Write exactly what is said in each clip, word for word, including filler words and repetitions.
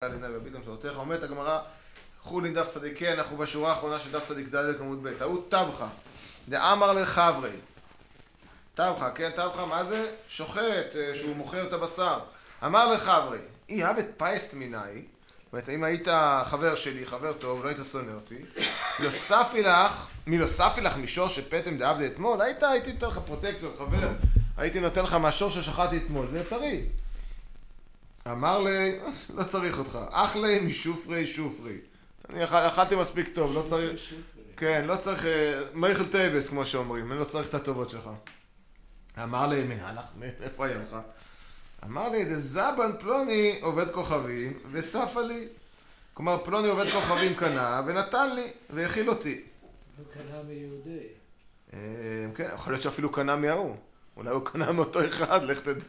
אומרת הגמרא, חולין דף צדיק, אנחנו בשורה האחרונה של דף צדיק ד' עמוד ב', טעות טבחה, דאמר לחברי, טבחה, כן, טבחה, מה זה? שוחט, שהוא מוכר את הבשר. אמר לחברי, אי אהבת פייסט מיני, זאת אומרת, אם היית חבר שלי, חבר טוב, לא היית שונא אותי, לא ספי לך, מי לא ספי לך משור שפטם דאבדה אתמול, היית, הייתי נותן לך פרוטקציות, חבר, הייתי נותן לך מהשור ששחטתי אתמול, זה טרי. אמר לי, לא צריך אותך, אך לי משופרי שופרי. אני אכלתי מספיק טוב, לא צריך, כן, לא צריך, מייכל טייבס כמו שאומרים, אני לא צריך את הטובות שלך. אמר לי, מן הלך, איפה היה לך? אמר לי, דזבן פלוני עובד כוכבים וספה לי. כלומר, פלוני עובד כוכבים קנה ונתן לי והכיל אותי. הוא קנה מיהודי. כן, יכול להיות שאפילו קנה מההוא. אולי הוא קנה מאותו אחד, לך תדע.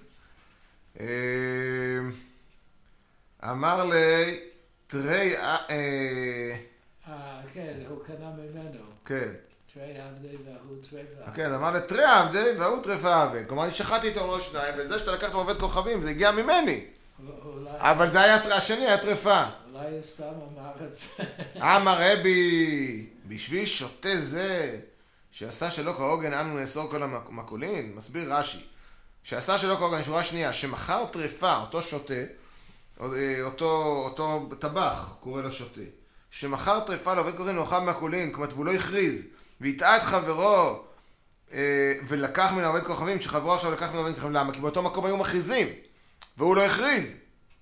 אמר לי, תרי... אה, כן, הוא קנה ממנו. כן. תרי עבדי והוא טרפה. כן, אמר לי, תרי עבדי והוא טרפה עבד. כלומר, אני שחטתי איתו לא שניים, וזה שאתה לקחת מעובד כוכבים, זה הגיע ממני. אבל זה היה השני, היה טרפה. אולי סתם אמר את זה. אמר רבי, בשביל שוטה זה, שעשה שלא כהוגן, אנו נאסור כל המקולין, מסביר רש"י. שעשה שלא כהוגן, שורה שנייה, שמחר טרפה, אותו שוטה, אותו, אותו טבח, קורא לו שוטה, שמחר טרפה לעובד כהוגן ואוכל מקולין, כלומר, והוא לא הכריז, והטעה את חברו, ולקח מן העובד כוכבים, שחברו עכשיו לקח מן העובד כוכבים, למה? כי באותו מקום היו מכריזים, והוא לא הכריז.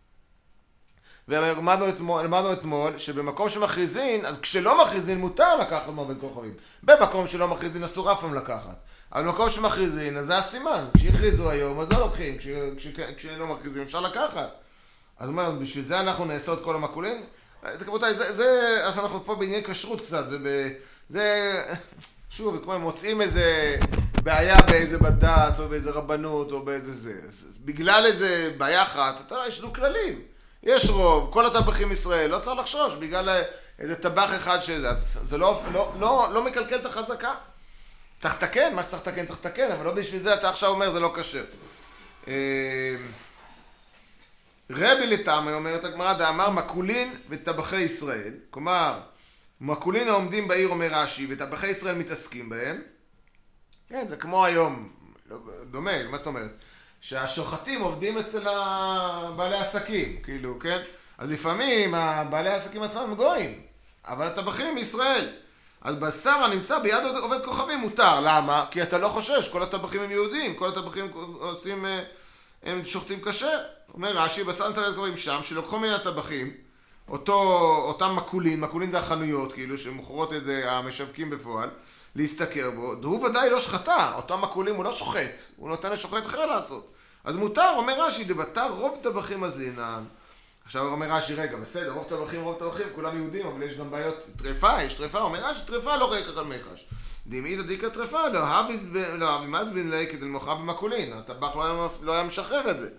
ולמדנו אתמול, למדנו אתמול שבמקום שמכריזין, אז כשלא מכריזין מותר לקחת מעובד כוכבים. במקום שלא מכריזין אסור אף פעם לקחת. אבל במקום שמכריזין, אז זה הסימן. כשהכריזו היום, אז לא לוקחים. כש, כש, כשלא מכריזין, אפשר לקחת. אז אומרת, בשביל זה אנחנו נעשה את כל המקולין. תקבותיי, זה, זה, אנחנו פה בעניין כשרות קצת, וזה, שוב, כמו הם מוצאים איזה בעיה באיזה בד"ץ, או באיזה רבנות, או באיזה זה. בגלל איזה בעיה אחת, אתה, יש לנו כללים. יש רוב, כל הטבחים ישראל, לא צריך לחשוש, בגלל איזה טבח אחד שזה, זה לא, לא, לא, לא מקלקל את החזקה. צריך לתקן, מה שצריך לתקן, צריך לתקן, אבל לא בשביל זה אתה עכשיו אומר, זה לא קשר. רבי לטעמי, אומרת הגמרא, דאמר מקולין וטבחי ישראל, כלומר, מקולין העומדים בעיר אומר רש"י, וטבחי ישראל מתעסקים בהם. כן, זה כמו היום, דומה, מה זאת אומרת? שהשוחטים עובדים אצל בעלי עסקים, כאילו, כן? אז לפעמים בעלי העסקים עצמם הם גויים, אבל הטבחים מישראל. אז בשר הנמצא ביד עובד כוכבים מותר. למה? כי אתה לא חושש, כל הטבחים הם יהודים, כל הטבחים עושים, הם שוחטים כשר. אומר רש"י, בשר נמצא ביד כוכבים שם, שלוקחו מן הטבחים, אותו, אותם מקולין, מקולין זה החנויות, כאילו, שמוכרות את זה, המשווקים בפועל, להסתכר בו, הוא ודאי לא שחטה, אותם מקולים הוא לא שוחט, הוא נותן לשוחט אחר לעשות. אז מותר, אומר רש"י, דבתר רוב טבחים מזלינן. עכשיו אומר רש"י, רגע, בסדר, רוב טבחים, רוב טבחים, כולם יהודים, אבל יש גם בעיות, טרפה, יש טרפה, אומר רש"י, טרפה לא רקח על מחש. דמית הדיקה טרפה, לא אבי מזבין לי כדי למוחה במקולין, הטבח לא היה משחרר את זה.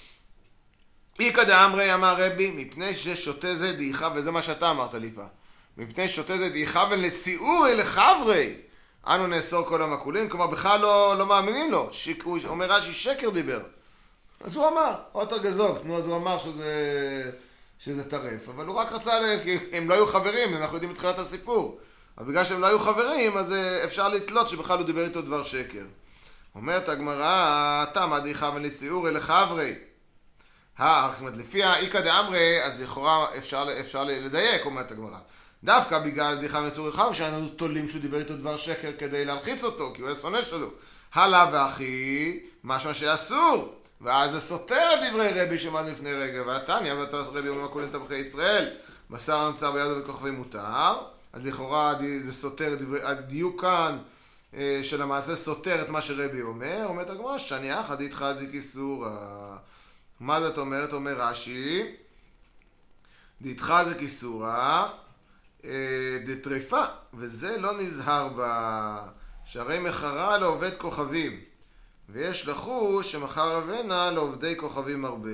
איקא דאמרי אמר רבי, מפני ששוטה זה דעיכה, וזה מה שאתה אמרת לי פעם. מפני שוטה זה דעיכה ולציעורי לחברי, אנו נאסור כל המקולין, כלומר בכלל לא, לא מאמינים לו, שיק, הוא אומר רש"י שקר דיבר. אז הוא אמר, אוטר גזוק, נו, אז הוא אמר שזה, שזה טרף, אבל הוא רק רצה, לה, כי הם לא היו חברים, אנחנו יודעים בתחילת הסיפור, אבל בגלל שהם לא היו חברים, אז אפשר לתלות שבכלל הוא דיבר איתו דבר שקר. אומרת הגמרא, תמה דעיכה ולציעורי לחברי. אה, זאת אומרת, לפי האיקא דאמרי, אז לכאורה אפשר, אפשר לדייק, אומרת הגמרא. דווקא בגלל דיחה מצור רחב, שהיינו תולים שהוא דיבר איתו דבר שקר כדי להלחיץ אותו, כי הוא היה שונא שלו. הלאה ואחי, משהו שאסור. ואז זה סותר את דברי רבי שמד לפני רגע. והתניא, ואתה רבי במקולין טבחי ישראל, בשר נמצא ביד ובכוכבים מותר. אז לכאורה זה סותר, הדיוק כאן של המעשה סותר את מה שרבי אומר. אומרת הגמרא, שאני אחת איתך זיק איסורה. מה זאת אומרת? אומר רש"י, דאיתך זיק איסורה. דטרפה, וזה לא נזהר בה, שהרי מחרה לעובד כוכבים, ויש לחוש שמחר אבנה לעובדי כוכבים הרבה.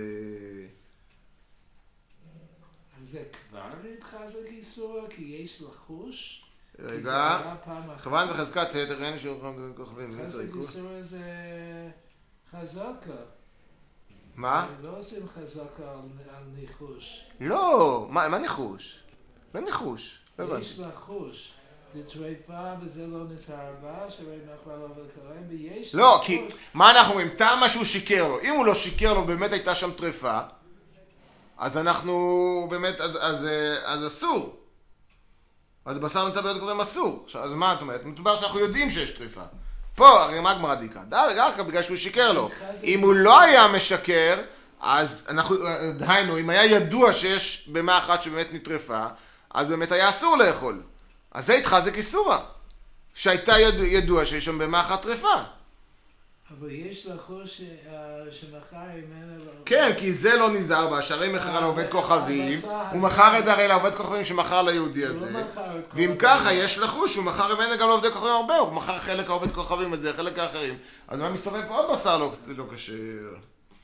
אז זה כבר להתחזק איסורה, כי יש לחוש? רגע, כוון וחזקת תתר, אין שהוא כוכבים. חזק איסורה זה חזקה. מה? לא עושים חזקה על ניחוש. לא, מה, מה ניחוש? לא ניחוש, לא הבנתי. יש לחוש. דטרפה וזה לא נסער בה, שראי מאחר לא וקראים, ויש... לא, כי מה אנחנו אומרים? טעם שהוא שיקר לו. אם הוא לא שיקר לו, באמת הייתה שם טרפה, אז אנחנו באמת, אז, אז, אז אסור. אז בשר נמצא ביד גורם אסור. אז מה את אומרת? מדובר שאנחנו יודעים שיש טרפה. פה, הרי מה גמרא דיקה? דווקא בגלל שהוא שיקר לו. אם הוא לא היה משקר, אז אנחנו, דהיינו, אם היה ידוע שיש במה אחת שבאמת נטרפה, אז באמת היה אסור לאכול. אז זה התחזק איסורה. שהייתה ידוע, ידוע שיש שם במה אחת טרפה. אבל יש לחוש שמחר ממנה... כן, כי זה לא נזהר בה, שהרי מכר לעובד כוכבים, הוא מכר את זה הרי לעובד כוכבים שמכר ליהודי הזה, ואם ככה יש לחוש, הוא מכר ממנה גם לעובדי כוכבים הרבה, הוא מכר חלק לעובד כוכבים הזה, חלק האחרים, אז אולי מסתובב פה עוד בשר לא כשר.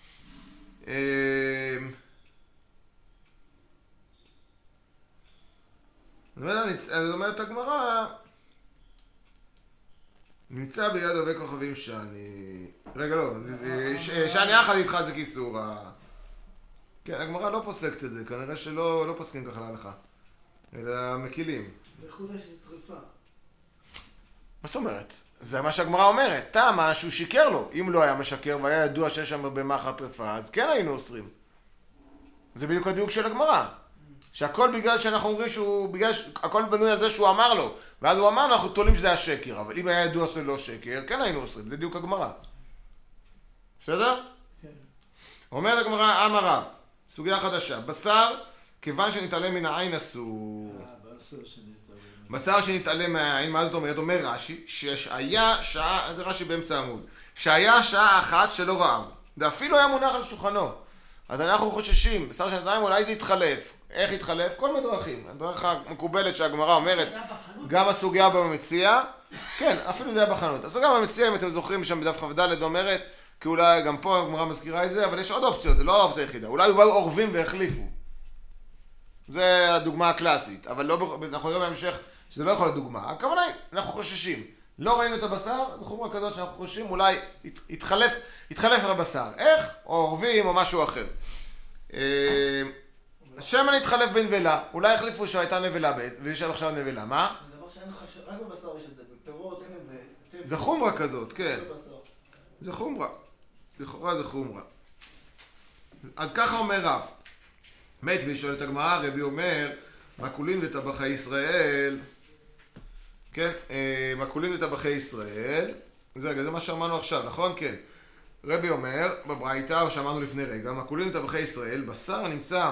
זאת אומרת, הגמרא נמצא ביד עובד כוכבים שאני... רגע, לא, שאני יחד איתך זה כיסור. כן, הגמרא לא פוסקת את זה, כנראה שלא לא פוסקים ככה להלכה, אלא מקילים. לחודש זה טרפה. מה זאת אומרת? זה מה שהגמרא אומרת, טעם שהוא שיקר לו. אם לא היה משקר והיה ידוע שיש שם במחר טרפה, אז כן היינו אוסרים. זה בדיוק הדיוק של הגמרא. שהכל בגלל שאנחנו אומרים שהוא, בגלל שהכל בנוי על זה שהוא אמר לו, ואז הוא אמר, אנחנו תולים שזה השקר, אבל אם היה ידוע שזה לא שקר, כן היינו אוסרים, זה דיוק הגמרא. בסדר? כן. אומרת הגמרא, אמר רב, סוגיה חדשה, בשר, כיוון שנתעלם מן העין אסור. אה, בשר שנתעלם. בשר שנתעלם מהעין, מה זאת אומרת? אומר רש"י, שהיה שעה, זה רש"י באמצע העמוד, שהיה שעה אחת שלא ראו, ואפילו היה מונח על שולחנו. אז אנחנו חוששים, בשר שנתיים אולי זה יתחלף. איך יתחלף? כל מדרכים. הדרך המקובלת שהגמרא אומרת, גם הסוגיה במציאה, כן, אפילו זה היה בחנות. הסוגיה במציאה, אם אתם זוכרים שם בדף כ"ד אומרת, כי אולי גם פה הגמרא מזכירה את זה, אבל יש עוד אופציות, זה לא האופציה היחידה. אולי באו עורבים והחליפו. זה הדוגמה הקלאסית, אבל לא, אנחנו יודעים בהמשך שזה לא יכול להיות דוגמה. הכוונה היא, אנחנו חוששים. לא ראינו את הבשר, זו חומרה כזאת שאנחנו חוששים, אולי יתחלף, יתחלף הבשר. איך? או עורבים או משהו אחר. שמן התחלף בנבלה, אולי החליפו שהייתה נבלה ויש עכשיו נבלה, מה? זה דבר שאין לך, רק בבשר יש את זה, בפירות אין את זה. זה חומרה כזאת, כן. זה חומרה. לכאורה זה חומרה. אז ככה אומר רב. מת וישאל את הגמרא, רבי אומר, מקולין וטבחי ישראל, כן, מקולין וטבחי ישראל, זה רגע, זה מה שאמרנו עכשיו, נכון? כן. רבי אומר, בברייתא, שאמרנו לפני רגע, מקולין וטבחי ישראל, בשר נמצא,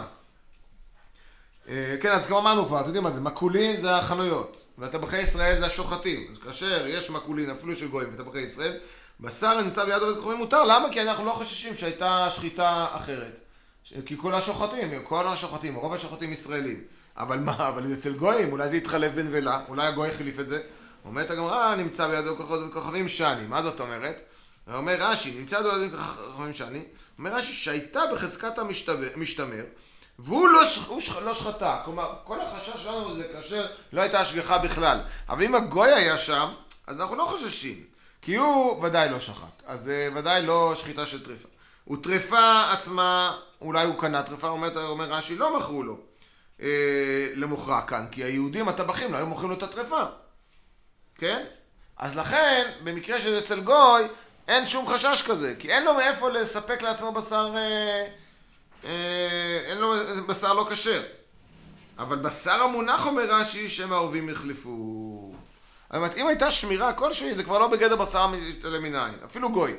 כן, אז כמו אמרנו כבר, אתם יודעים מה זה, מקולין זה החנויות, וטבחי ישראל זה השוחטים, אז כאשר יש מקולין, אפילו של גויים וטבחי ישראל, בשר נמצא ביד עובד כוכבים מותר, למה? כי אנחנו לא חוששים שהייתה שחיטה אחרת. כי כל השוחטים, כל השוחטים, רוב השוחטים ישראלים. אבל מה? אבל אצל גויים, אולי זה יתחלף בנבלה, אולי הגוי החליף את זה. אומרת הגמרא, נמצא ביד עובד כוכבים שני. מה זאת אומרת? אומר רש"י, נמצא ביד עובד כוכבים שני. אומר רש"י שהייתה בחזקת המשתמר, והוא לא, ש... לא שחטה. כלומר, כל החשש שלנו זה כאשר לא הייתה השגחה בכלל. אבל אם הגוי היה שם, אז אנחנו לא חוששים. כי הוא ודאי לא שחט. אז ודאי לא שחיטה של טריפה. וטריפה עצמה, אולי הוא קנה טריפה, אומר, אומר רש"י, לא מכרו לו אה, למוכרע כאן, כי היהודים הטבחים לא היו מוכרים לו את הטריפה. כן? אז לכן, במקרה של אצל גוי, אין שום חשש כזה, כי אין לו מאיפה לספק לעצמו בשר, אה, אה, אין לו בשר לא כשר. אבל בשר המונח אומר רש"י, שהם העורבים יחליפו. אבל אם הייתה שמירה כלשהי, זה כבר לא בגדר בשר למיניים, אפילו גוי.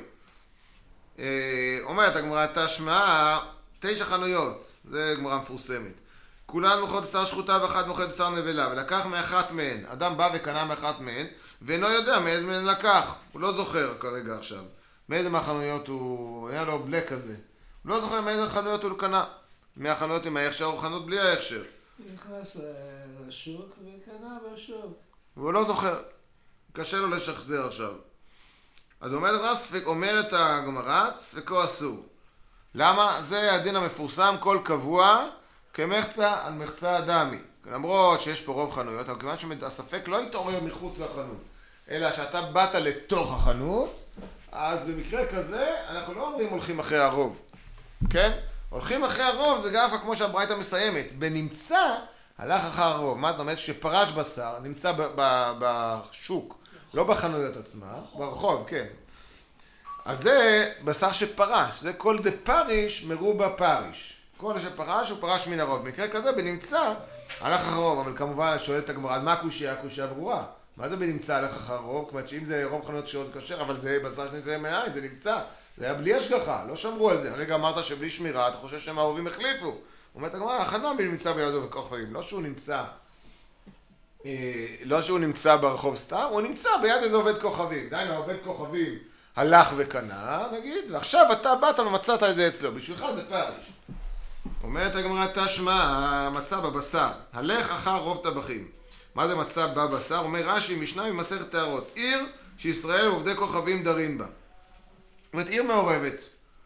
אומרת הגמרא תשמע תשע חנויות, זה גמרא מפורסמת, כולן מוכרות בשר שחוטה ואחת מוכרת בשר נבלה, ולקח מאחת מהן, אדם בא וקנה מאחת מהן ואינו יודע מאיזה מהן לקח, הוא לא זוכר כרגע עכשיו מאיזה מהחנויות הוא, היה לו בלק כזה, הוא לא זוכר מאיזה חנויות הוא קנה, מהחנויות עם ההכשר או חנות בלי ההכשר, נכנס לשוק וקנה בשוק, והוא לא זוכר, קשה לו לשחזר עכשיו. אז אומרת, אומרת הגמרא, ספקו אסור. למה? זה הדין המפורסם, כל קבוע, כמחצה על מחצה דמי. למרות שיש פה רוב חנויות, אבל כיוון שהספק לא יתעורר מחוץ לחנות, אלא שאתה באת לתוך החנות, אז במקרה כזה, אנחנו לא אומרים הולכים אחרי הרוב. כן? הולכים אחרי הרוב, זה גם כמו שהברייתא מסיימת. בנמצא, הלך אחר הרוב. מה זאת אומרת? שפרש בשר, נמצא ב- ב- בשוק, לא בחנויות עצמה, ברחוב, כן. אז זה בשר שפרש, זה כל דה פריש מרובה פריש. כל שפרש הוא פרש מן הרוב. במקרה כזה, בנמצא, הלך אחר הרוב. אבל כמובן, שואלת הגמרא, מה הקושיה? הקושיה ברורה. מה זה בנמצא הלך אחר הרוב? כלומר, שאם זה רוב חנויות שעות זה כשר, אבל זה בשר שנמצא מהעין, זה נמצא. זה היה בלי השגחה, לא שמרו על זה. הרגע אמרת שבלי שמירה, אתה חושב שהם האהובים החליפו. אומרת הגמרא, החנן נמצא בידו וכוכבים. לא שהוא נמצא, אה, לא שהוא נמצא ברחוב סתם, הוא נמצא ביד איזה עובד כוכבים. דיינו, עובד כוכבים הלך וקנה, נגיד, ועכשיו אתה באת ומצאת את זה אצלו. בשבילך זה פריש. אומרת הגמרא, תשמע, מצא בבשר. הלך אחר רוב טבחים. מה זה מצא בבשר? אומר רש"י, משנה ממסכת טהרות. עיר שישראל עובדי כוכבים דרים בה. זאת אומרת, עיר מעורבת.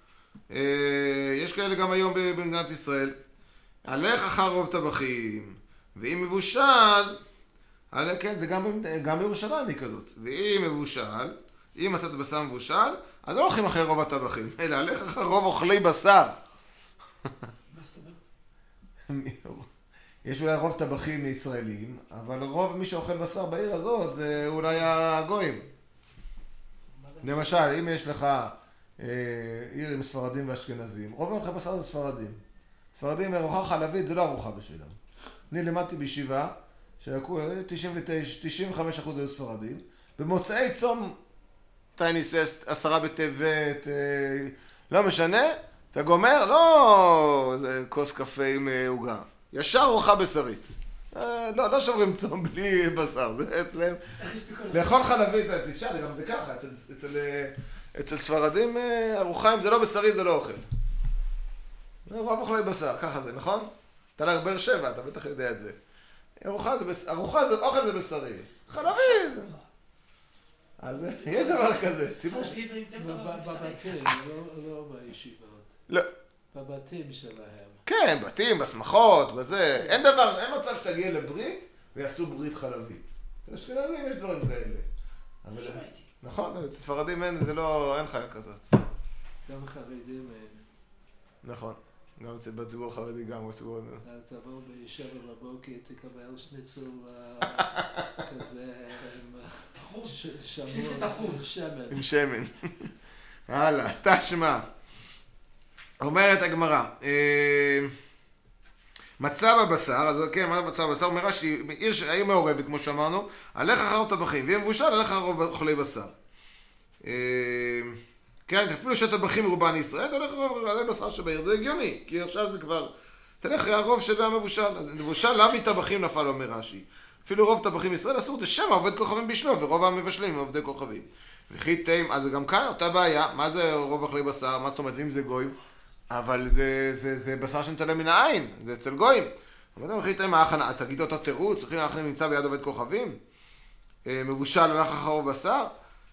יש כאלה גם היום במדינת ישראל. הלך אחר רוב טבחים, ואם מבושל, הלך, כן, זה גם, גם בירושלים היא כזאת. ואם מבושל, אם מצאת בשר מבושל, אז לא הולכים אחרי רוב הטבחים, אלא הלך אחר רוב אוכלי בשר. יש אולי רוב טבחים מישראלים, אבל רוב מי שאוכל בשר בעיר הזאת זה אולי הגויים. למשל, אם יש לך אה, עיר עם ספרדים ואשכנזים, רוב אוכל בשר זה ספרדים. ספרדים ארוחה חלבית זה לא ארוחה בשבילם. אני למדתי בישיבה, תשעים ותשע, תשעים וחמישה אחוז היו ספרדים, במוצאי צום טייניסס, עשרה בטבת, אה, לא משנה, אתה גומר, לא זה כוס קפה עם עוגה. ישר ארוחה בשרית. אה, לא, לא שומרים צום בלי בשר, זה אצלם. לאכול חלבית, תשאל, גם זה ככה, אצל, אצל, אצל ספרדים ארוחה אם זה לא בשרי זה לא אוכל. רוב אוכלי בשר, ככה זה, נכון? אתה לא באר שבע, אתה בטח יודע את זה. ארוחה זה, בס... ארוחה זה, אוכל זה בשרי. חלבית! אז יש דבר כזה, ציבור... בבתים, לא בישיבות. לא. בבתים שלהם. כן, בתים, בשמחות, בזה. אין דבר, אין מצב שתגיע לברית ויעשו ברית חלבית. אצל אשכנזים יש דברים כאלה. נכון, אצל ספרדים אין, זה לא, אין חיה כזאת. גם חרדים אין. נכון, גם בציבור החרדי, גם בציבור... תבוא בישבע בבוקר, תקבל שניצל כזה עם שמן. עם שמן. הלאה, תשמע. אומרת הגמרא, מצא בבשר, אז כן, מה מצא בבשר? אומר רש"י, עיר שהיא מעורבת, כמו שאמרנו, הלך אחר טבחים, ואם מבושל, הלך אחר אוכלי בשר. כן, אפילו שהטבחים רובן ישראל, הלך אחר אוכלי בשר שבעיר, זה הגיוני, כי עכשיו זה כבר, תלך אחרי הרוב של המבושל, אז מבושל, למה טבחים נפל, אומר רש"י. אפילו רוב טבחים ישראל אסור, זה שם עובד כוכבים בשלו, ורוב המבשלים הם עובדי כוכבים. וכי תאים, אז גם כאן אותה בעיה, מה זה רוב אוכלי בשר, מה זאת אומרת, ואם זה גויים? אבל זה, זה, זה בשר שמתעלם מן העין, זה אצל גויים. אבל וכי תאים ההכנה, אז תגיד אותו תירוץ, וכי ההכנה נמצא ביד עובד כוכבים? מבושל הלך אחר רוב בשר?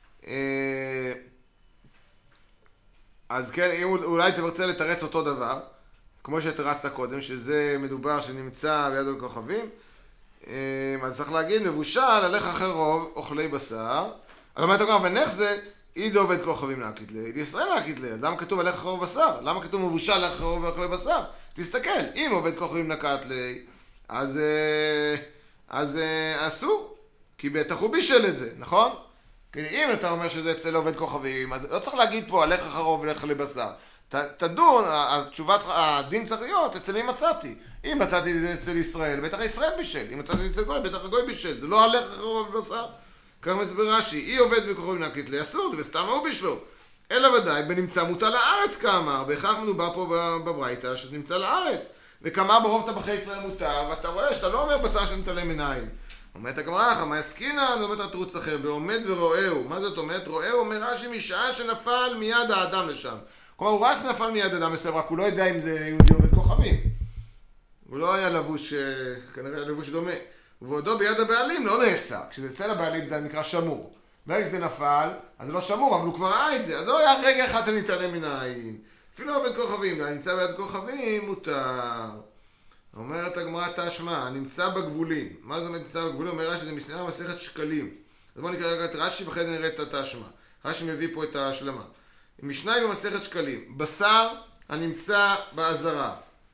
אז כן, אם אולי תרצה לתרץ אותו דבר, כמו שתרצת קודם, שזה מדובר שנמצא ביד עובד כוכבים, אז צריך להגיד, מבושל הלך אחר רוב אוכלי בשר. אז אומרת הגמרא, ונך זה עיד עובד כוכבים להקיט לה, עיד ישראל להקיט לה, אז למה כתוב הלך אחר רוב בשר? למה כתוב מבושל הלך אחר רוב אוכלי בשר? תסתכל, אם עובד כוכבים נקט לה, אז, אז אסור, כי בטח הוא בישל את זה, נכון? כי אם אתה אומר שזה אצל עובד כוכבים, אז לא צריך להגיד פה הלך אחר רוב אוכלי בשר. תדון, התשובה, הדין צריך להיות, אצל מי מצאתי. אם מצאתי את זה אצל ישראל, בטח ישראל בישל. אם מצאתי את זה אצל גוי, בטח הגוי בישל. זה לא הלך אחר רוב בשר. כך מסבר רש"י, אי עובד בכוכבים להקיט לה אסור, וסתם הוא בשלו. אלא ודאי, בנמצא מוטל לארץ כאמר, בהכרח מדובר פה בברייתא, שזה נמצא לארץ. וכמה ברוב טבחי ישראל מותר, ואתה רואה שאתה לא אומר בשר שמתעלם מן העין. אומרת הגמרא, מה עסקינן? זאת אומרת התרוץ אחר, בעומד ורואהו. מה זאת אומרת? רואהו אומר רש"י משעה שנפל מיד האדם לשם. כלומר, הוא רס נפל מיד אדם מסוים, רק הוא לא יודע אם זה יהודי עובד כוכבים. הוא לא היה לבוש, כנראה היה לבוש דומה. ועודו ביד הבעלים לא נאסר. כשזה אצל הבעלים זה נקרא שמור. ברגע שזה נפל, אז זה לא שמור, אבל הוא כבר ראה את זה. אז זה לא היה רגע אחד שנתעלם מן העין. אפילו עובד כוכבים, נמצא ביד כוכבים, מותר. אומרת הגמרא תשמע, נמצא בגבולים. מה זאת אומרת נמצא בגבולים? אומר רש"י, זה מסתנה מסכת שקלים. אז בואו נקרא את רש"י ואחרי זה נראה את התשמע. רש"י מביא פה את ההשלמה. משנה במסכת שקלים. בשר הנמצא בעזרה.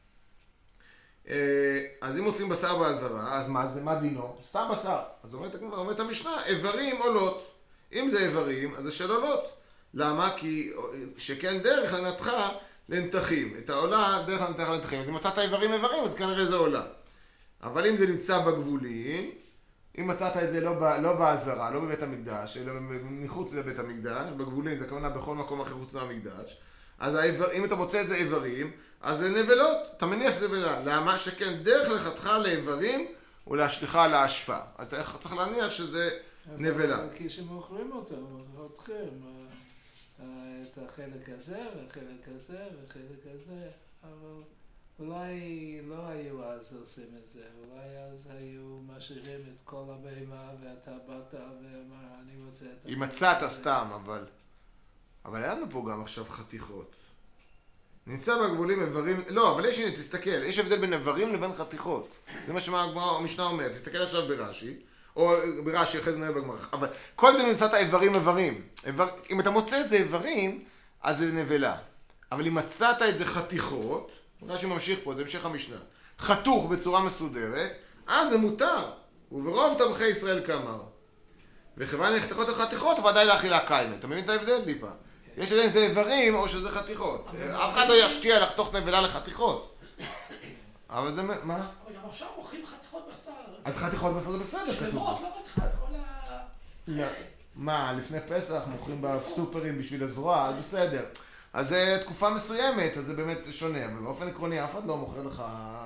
אז אם מוצאים בשר בעזרה, אז מה זה? מה דינו? סתם בשר. אז אומרת, אומרת המשנה, איברים עולות. אם זה איברים, אז זה של עולות. למה? כי שכן דרך הנתך לנתחים. את העולה דרך הנתך לנתחים. אז אם מצאת איברים איברים, אז כנראה זה עולה. אבל אם זה נמצא בגבולים, אם מצאת את זה לא, ב, לא בעזרה, לא בבית המקדש, אלא מחוץ לבית המקדש, בגבולים, זה כמובן בכל מקום אחר חוץ מהמקדש, אז האיבר, אם אתה מוצא את זה איברים, אז זה נבלות, אתה מניח שזה נבלה. למה? שכן דרך לכתך לאיברים ולהשליחה להשפעה. אז צריך להניח שזה נבלה. כי שמוכרים אותו, מוכרים את החלק הזה והחלק הזה והחלק הזה, אבל אולי לא היו אז עושים את זה, אולי אז היו משאירים את כל הבהמה ואתה באת ואמר אני רוצה את... אם מצאת סתם, אבל... אבל היה לנו פה גם עכשיו חתיכות. נמצא בגבולים איברים... לא, אבל יש, הנה, תסתכל, יש הבדל בין איברים לבין חתיכות. זה מה שהמשנה אומרת, תסתכל עכשיו ברש"י, או ברש"י אחרי זה נראה בגמרא. אבל כל זה נמצא את האיברים איברים. איבר... אם אתה מוצא את זה איברים, אז זה נבלה. אבל אם מצאת את זה חתיכות, רש"י ממשיך פה, זה המשך המשנה, חתוך בצורה מסודרת, אז זה מותר. וברוב טבחי ישראל כאמר. וכיוון נחתכות החתיכות, ודאי לאכילה קיימת. אתה מבין את ההבדל ליפה? יש הבדל אם זה איברים או שזה חתיכות. אף אחד לא ישקיע לחתוך נבלה לחתיכות. אבל זה... מה? אבל גם עכשיו מוכרים חתיכות בשר. אז חתיכות בשר זה בסדר, כתוב. שלמות, לא רק כל ה... מה, לפני פסח מוכרים בסופרים בשביל הזרוע, אז בסדר. אז זה תקופה מסוימת, אז זה באמת שונה. אבל באופן עקרוני, אף אחד לא מוכר לך...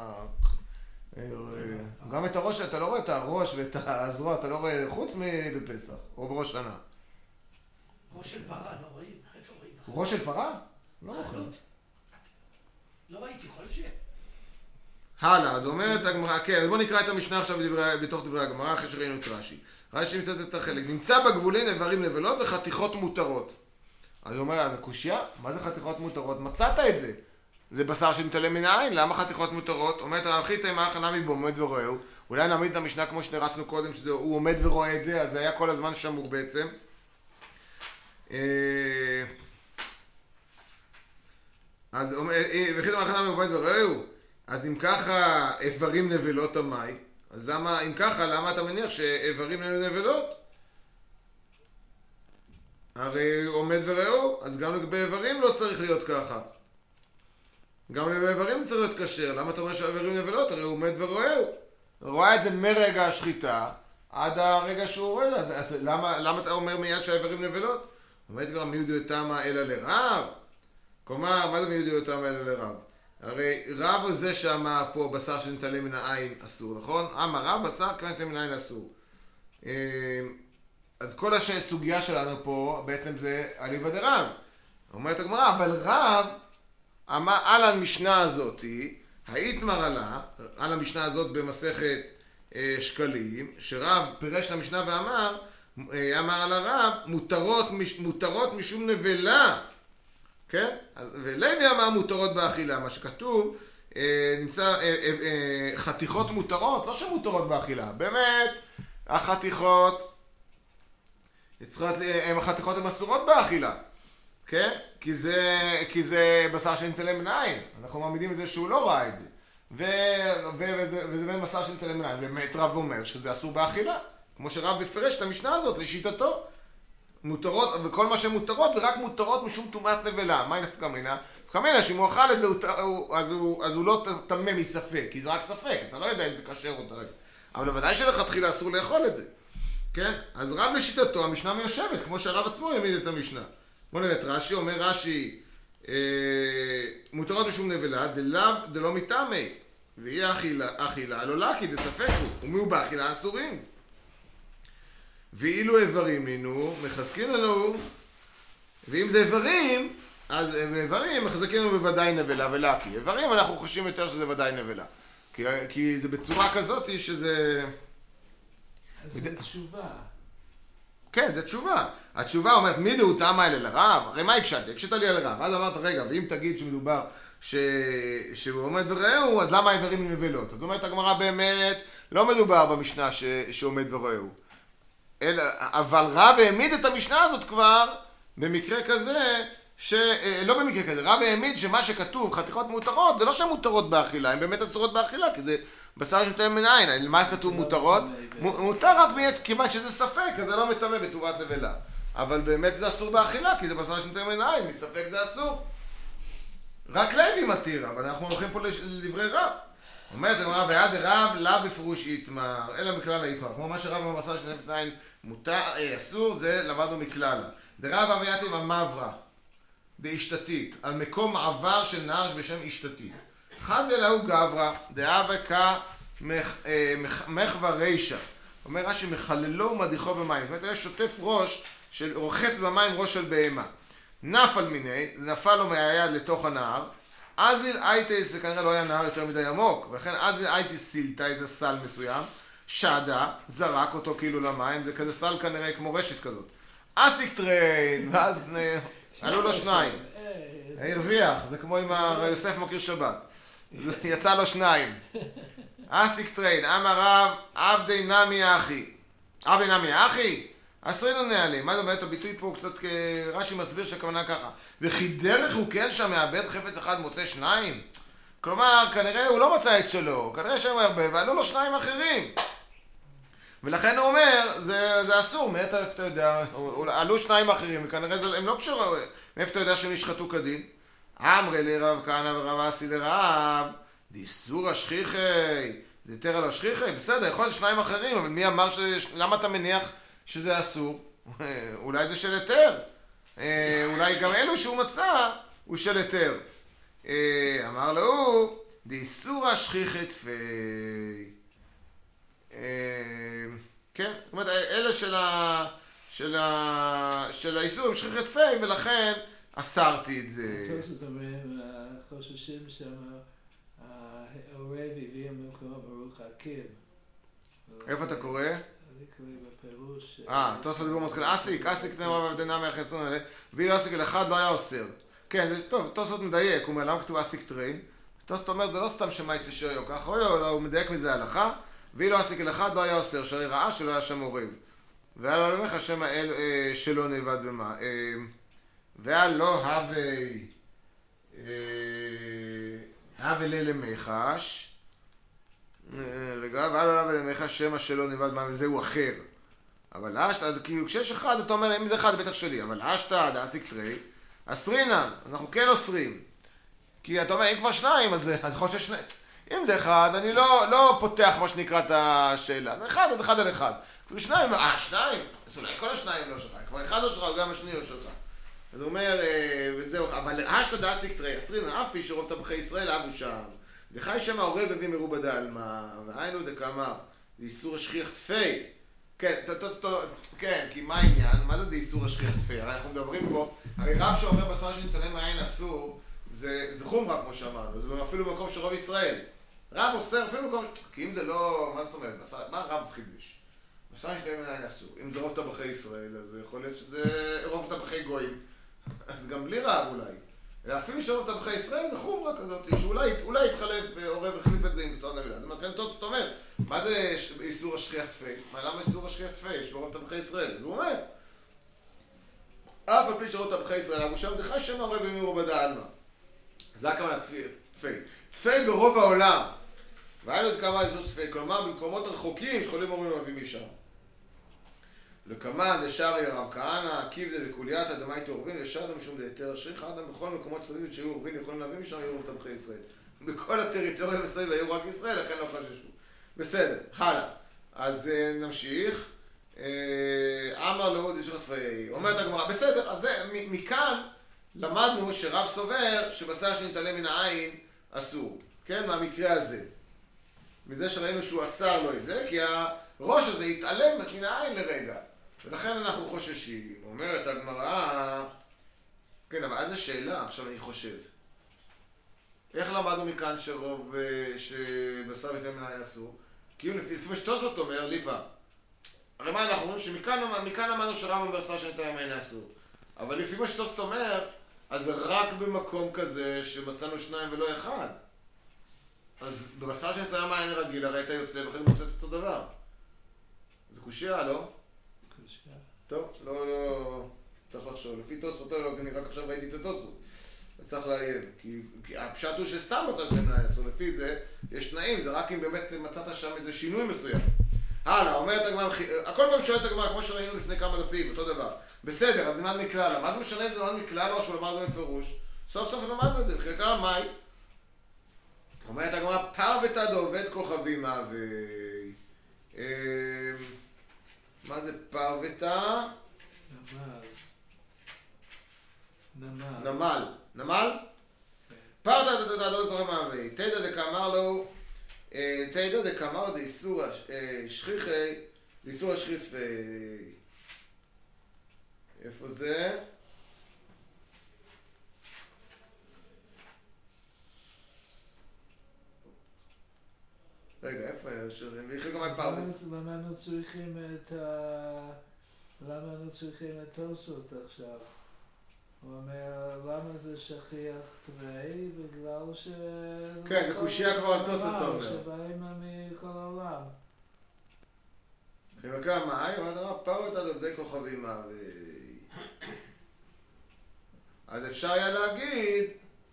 גם את הראש, אתה לא רואה את הראש ואת הזרוע, אתה לא רואה חוץ מבפסח, או בראש שנה. ראש של פרה, לא רואים? איפה רואים? ראש של פרה? לא מוכר. לא ראיתי, יכול להיות שיהיה. הלאה, אז אומרת הגמרא, כן, אז בוא נקרא את המשנה עכשיו בתוך דברי הגמרא, אחרי שראינו את רש"י. רש"י מצאת את החלק. נמצא בגבולין איברים נבלות וחתיכות מותרות. אז הוא אומר, אז הקושיה, מה זה חתיכות מותרות? מצאת את זה. זה בשר שנתעלם מן העין, למה חתיכות מותרות? אומרת הרב חיטה, מה הכנה מבו עומד ורואהו? אולי נעמיד את המשנה כמו שנרצנו קודם, שהוא עומד ורואה את זה, אז זה היה כל הזמן שמור בעצם. אז וחיטה מה הכנה מבו עומד וראהו? אז אם ככה איברים נבלות המי, אז למה, אם ככה, למה אתה מניח שאיברים נבלות? הרי עומד וראהו, אז גם לגבי איברים לא צריך להיות ככה. גם לאיברים צריך להיות כשר. למה אתה אומר שהאיברים נבלות? הרי הוא עומד ורואהו. רואה את זה מרגע השחיטה עד הרגע שהוא רואה. אז, אז למה, למה אתה אומר מיד שהאיברים נבלות? אומרת כבר מיודו תמה אלא לרב? כלומר, מה זה מיודו תמה אלא לרב? הרי רב הוא זה שאמר פה בשר שנתעלם מן העין אסור, נכון? אמר רב בשר כי נתעלם מן העין אסור. אז כל הסוגיה שלנו פה בעצם זה אליבא דרב. אומרת הגמרא, אבל רב אמר על המשנה הזאת, האיתמר עלה, על המשנה הזאת במסכת אה, שקלים, שרב פירש למשנה ואמר, אה, אמר על הרב, מותרות, מש, מותרות משום נבלה, כן? ולוי אמר מותרות באכילה, מה שכתוב, אה, נמצא אה, אה, אה, חתיכות מותרות, לא שמותרות באכילה, באמת, החתיכות, הן החתיכות הן אסורות באכילה. כן? כי זה, כי זה בשר שנתעלם מן העין. אנחנו מעמידים את זה שהוא לא ראה את זה. ו, ו, וזה, וזה בין בשר שנתעלם מן העין. ובאמת רב אומר שזה אסור באכילה. כמו שרב יפרש את המשנה הזאת לשיטתו. מותרות, וכל מה שמותרות זה רק מותרות משום טומאת נבלה. מה נפקא מינה? נפקא מינה שאם הוא אכל את זה, הוא, אז, הוא, אז הוא לא טמא מספק. כי זה רק ספק. אתה לא יודע אם זה כשר או טרי. אבל בוודאי שלכתחילה אסור לאכול את זה. כן? אז רב לשיטתו, המשנה מיושבת, כמו שהרב עצמו העמיד את המשנה. בוא נראה את רש"י, אומר רש"י, אה, מותרות משום נבלה, דלאו דלא מטעמי, והיא אכילה, אכילה לא לקי, דספק הוא, ומי הוא באכילה אסורים. ואילו איברים לנו, מחזקים לנו, ואם זה איברים, אז איברים מחזקים לנו בוודאי נבלה ולקי. איברים אנחנו חושבים יותר שזה ודאי נבלה. כי, כי זה בצורה כזאת שזה... אז זה תשובה. כן, זה תשובה. התשובה אומרת, מי דעו תמה אלה לרב? הרי מה הקשתי? הקשת לי על הרב. אז אמרת, רגע, ואם תגיד שמדובר ש... שהוא עומד וראהו, אז למה האיברים נבלות? אז אומרת הגמרא באמת, לא מדובר במשנה ש... שעומד וראהו. אלא... אבל רב העמיד את המשנה הזאת כבר, במקרה כזה, שלא במקרה כזה, רב העמיד שמה שכתוב, חתיכות מותרות, זה לא שהן מותרות באכילה, הן באמת אסורות באכילה, כי זה בשר שנטמא מן העין. למה כתוב מותרות? מותר רק כיוון שזה ספק, אז זה לא מטמא בתרובת נבלה. אבל באמת זה אסור באכילה, כי זה בשר שנטמא מן העין, מספק זה אסור. רק לוי מתיר, אבל אנחנו הולכים פה לדברי רב. אומרת הגמרא, ויד רב לא בפירוש יתמר, אלא מכלל היתמר. כמו מה שרב בבשר שנטמא מן העין מותר, אסור, זה למדנו מכללה. דרב אביית עם המברא. דאשתתית, על מקום עבר של נהר בשם אשתתית. חז אלהו גברא, דאבקה מחווה רישא. אומר רש"י, מחללו ומדיחו במים. זאת אומרת, יש שוטף ראש, של רוחץ במים ראש של בהמה. נפל מיני, זה נפל לו מהיד לתוך הנהר. אזיל אייטיס, זה כנראה לא היה נהר יותר מדי עמוק, ולכן אזיל אייטיס סילתה, איזה סל מסוים. שדה, זרק אותו כאילו למים, זה כזה סל כנראה כמו רשת כזאת. אסיק טריין, ואז עלו לו שניים. הרוויח, זה כמו עם יוסף מכיר שבת. יצא לו שניים. אסיק טריין, אמר רב, עבדי נמי אחי. עבדי נמי אחי? אסרינו נעלים. מה זה באמת הביטוי פה? קצת רש"י מסביר שהכוונה ככה. וכי דרך הוא כן שם מאבד חפץ אחד מוצא שניים? כלומר, כנראה הוא לא מצא את שלו. כנראה שהם הרבה, ועלו לו שניים אחרים. ולכן הוא אומר, זה, זה אסור, מאיפה אתה יודע, עלו שניים אחרים, וכנראה זה, הם לא קשורים, מאיפה אתה יודע שהם נשחטו כדין? אמרי לרב כהנא ורב אסי לרב, דיסור השכיחי, דיתר על השכיחי, בסדר, יכול להיות שניים אחרים, אבל מי אמר, ש... למה אתה מניח שזה אסור? אולי זה של היתר, אולי גם אלו שהוא מצא, הוא של היתר. אמר לו, דיסור השכיחי תפי. כן, זאת אומרת, אלה של ה... של ה... של האיסור הם שכיחי תפי, ולכן אסרתי את זה. זאת אומרת, חוששים שהעורב הביא ממקום ברוך הקים. איפה אתה קורא? אני קורא בפירוש... אה, תוספות דיבור מתחיל. אסיק, אסיק תנאי רב עבדי נמי אחי עשרון האלה, ואילו אסיק אל אחד לא היה אוסר. כן, זה טוב, תוספות מדייק, הוא אומר, למה כתוב אסיק טריין? תוספות אומר, זה לא סתם שמייסי שריו ככה, הוא מדייק מזה הלכה, ואילו אסיק אל אחד לא היה אוסר, שהרי ראה שלא היה שם עורב. והיה לו למך השם האל שלא נלבד במה. והיה לו הווי, הווי ללמחש, רגע, והיה לו הווי ללמחש שמה שלא נלבד במה, וזהו אחר. אבל אשתא, כאילו כשיש אחד, אתה אומר, אם זה אחד, בטח שלי, אבל אשתא, דאסיק טרי, אסרינן, אנחנו כן אוסרים. כי אתה אומר, אם כבר שניים, אז יכול להיות ששני... אם זה אחד, אני לא, לא פותח מה שנקרא את השאלה. זה אחד, אז אחד על אחד. כבר שניים, אה, שניים? אז אולי כל השניים לא שלך. כבר אחד לא שלך, גם השני לא שלך. אז הוא אומר, וזהו, אבל אשתא דאסיק טרי, אסרינן, אף איש שרוב טבחי ישראל אבו שם. וחי שם העורב הביא מרובה דעלמא, והיינו דקאמר, לאיסור השכיח תפי. כן, כן, כי מה העניין? מה זה דאיסור השכיח תפי? הרי אנחנו מדברים פה, הרי רב שאומר בשר שנתעלם מהעין אסור, זה, זה חומרה כמו שאמרנו, זה אפילו במקום של רוב ישראל. רב אוסר, אפילו במקום, כי אם זה לא, מה זאת אומרת, בשר, מה רב חידש? בשר שנתעלם מהעין אסור. אם זה רוב טבחי ישראל, אז יכול להיות שזה רוב טבחי גויים. אז גם בלי רב אולי. אלא אפילו שרוב טבחי ישראל זה חומרה כזאת, שאולי אולי יתחלף, עורב החליף את זה עם בשר נבלה. אז מתחיל טוב, זאת אומרת, מה זה איסור השכיח תפי? מה, למה איסור השכיח תפי? יש ברוב טבחי ישראל. אז הוא אומר, אף על פי שרוב טבחי ישראל, אבל שם דחי שם העורב מרובה דעלמא. זה הכוונה תפי. תפי ברוב העולם. והיינו עוד כמה איסור תפי, כלומר במקומות רחוקים שיכולים אומרים להביא משם. לקמן דשארי הרב כהנא, קיבדה וקולייתא דמייתו עורבין, לשארדם משום דהיתר השכיח, אדם בכל מקומות סביב שהיו עורבין יכולים להביא משם, היו רוב טבחי ישראל. בכל הטריטוריה מסביב היו רק ישראל, לכן לא חששו. בסדר, הלאה. אז נמשיך. אמר לו דיסור תפי, אומרת הגמרא, בסדר, אז מכאן למדנו שרב סובר שבשר שנתעלם מן העין אסור. כן, מהמקרה הזה. מזה שראינו שהוא אסר לו את זה, כי הראש הזה יתעלם מן העין לרגע. ולכן אנחנו חוששים. אומרת הגמרא, כן, אבל איזה שאלה, עכשיו אני חושב. איך למדנו מכאן שרוב, שבשר נתעלם מן העין אסור? כי אם לפי מה שתוספות אומר, ליפה, הרי מה אנחנו אומרים שמכאן למדנו שרב בשר שנתעלם מן העין אסור. אבל לפי מה שתוספות אומר, אז זה רק במקום כזה שמצאנו שניים ולא אחד. אז בבשר שנתעלם מהעין רגיל, הרי אתה יוצא וכן מוצאת אותו דבר. זה קושיה, לא? קושיה. טוב, לא, לא... צריך לחשוב, לפי תוספות, אני רק עכשיו ראיתי את התוספות. צריך לעיין, כי, כי הפשט הוא שסתם עשה שאתם לעשו, לפי זה יש תנאים, זה רק אם באמת מצאת שם איזה שינוי מסוים. הלאה, אומרת הגמרא, הכל פעם שואלת הגמרא, כמו שראינו לפני כמה דפים, אותו דבר. בסדר, אז נלמד מכללה, מה זה משנה אם זה נלמד מכללה או שהוא למד את זה בפירוש? סוף סוף למדנו את זה, חלקה מאי. אומרת הגמרא, פרבתא דעובד כוכבים מהווה. מה זה פרבתא? נמל. נמל. נמל. נמל? פרבתא דעובד כוכבים מהווה. תדע דקאמר לו, תדע דקאמר לו דאיסור שכיחי, דאיסור השחיתפי. איפה זה? רגע, איפה אני חושב? ויחי גם הפרבתא. למה אנו צריכים את ה... למה אנו צריכים את תוספות עכשיו? הוא אומר, למה זה שכיח תוואי? בגלל ש... כן, זה קושייה כבר על תוספות, אתה אומר. שבאים מכל העולם. חילקה מאי, אבל אתה אומר, פרבתא דעובד כוכבים מהווה. אז אפשר היה להגיד...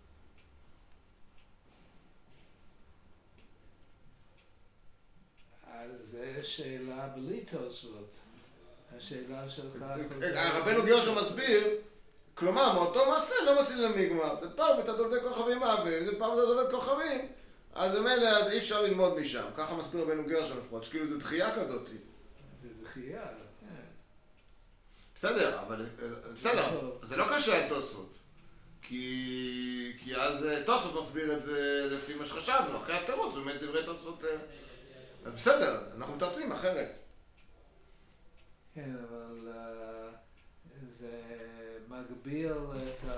אז זה שאלה בלי תוספות. השאלה שלך... רבנו גרשום מסביר, כלומר, מאותו מעשה לא מציל למגמר. זה פרבתא דעובד כוכבים מהווה, זה פרבתא דעובד כוכבים. אז במילא, אז אי אפשר ללמוד משם. ככה מסביר רבנו גרשום לפחות, שכאילו זה דחייה כזאת. זה דחייה, כן. בסדר, אבל... בסדר, זה לא קשה את תוספות. כי... כי אז תוספות מסביר את זה לפי מה שחשבנו, אחרי התירוץ, באמת דברי תוספות... אז בסדר, אנחנו מתרצים אחרת. כן, אבל זה מגביל את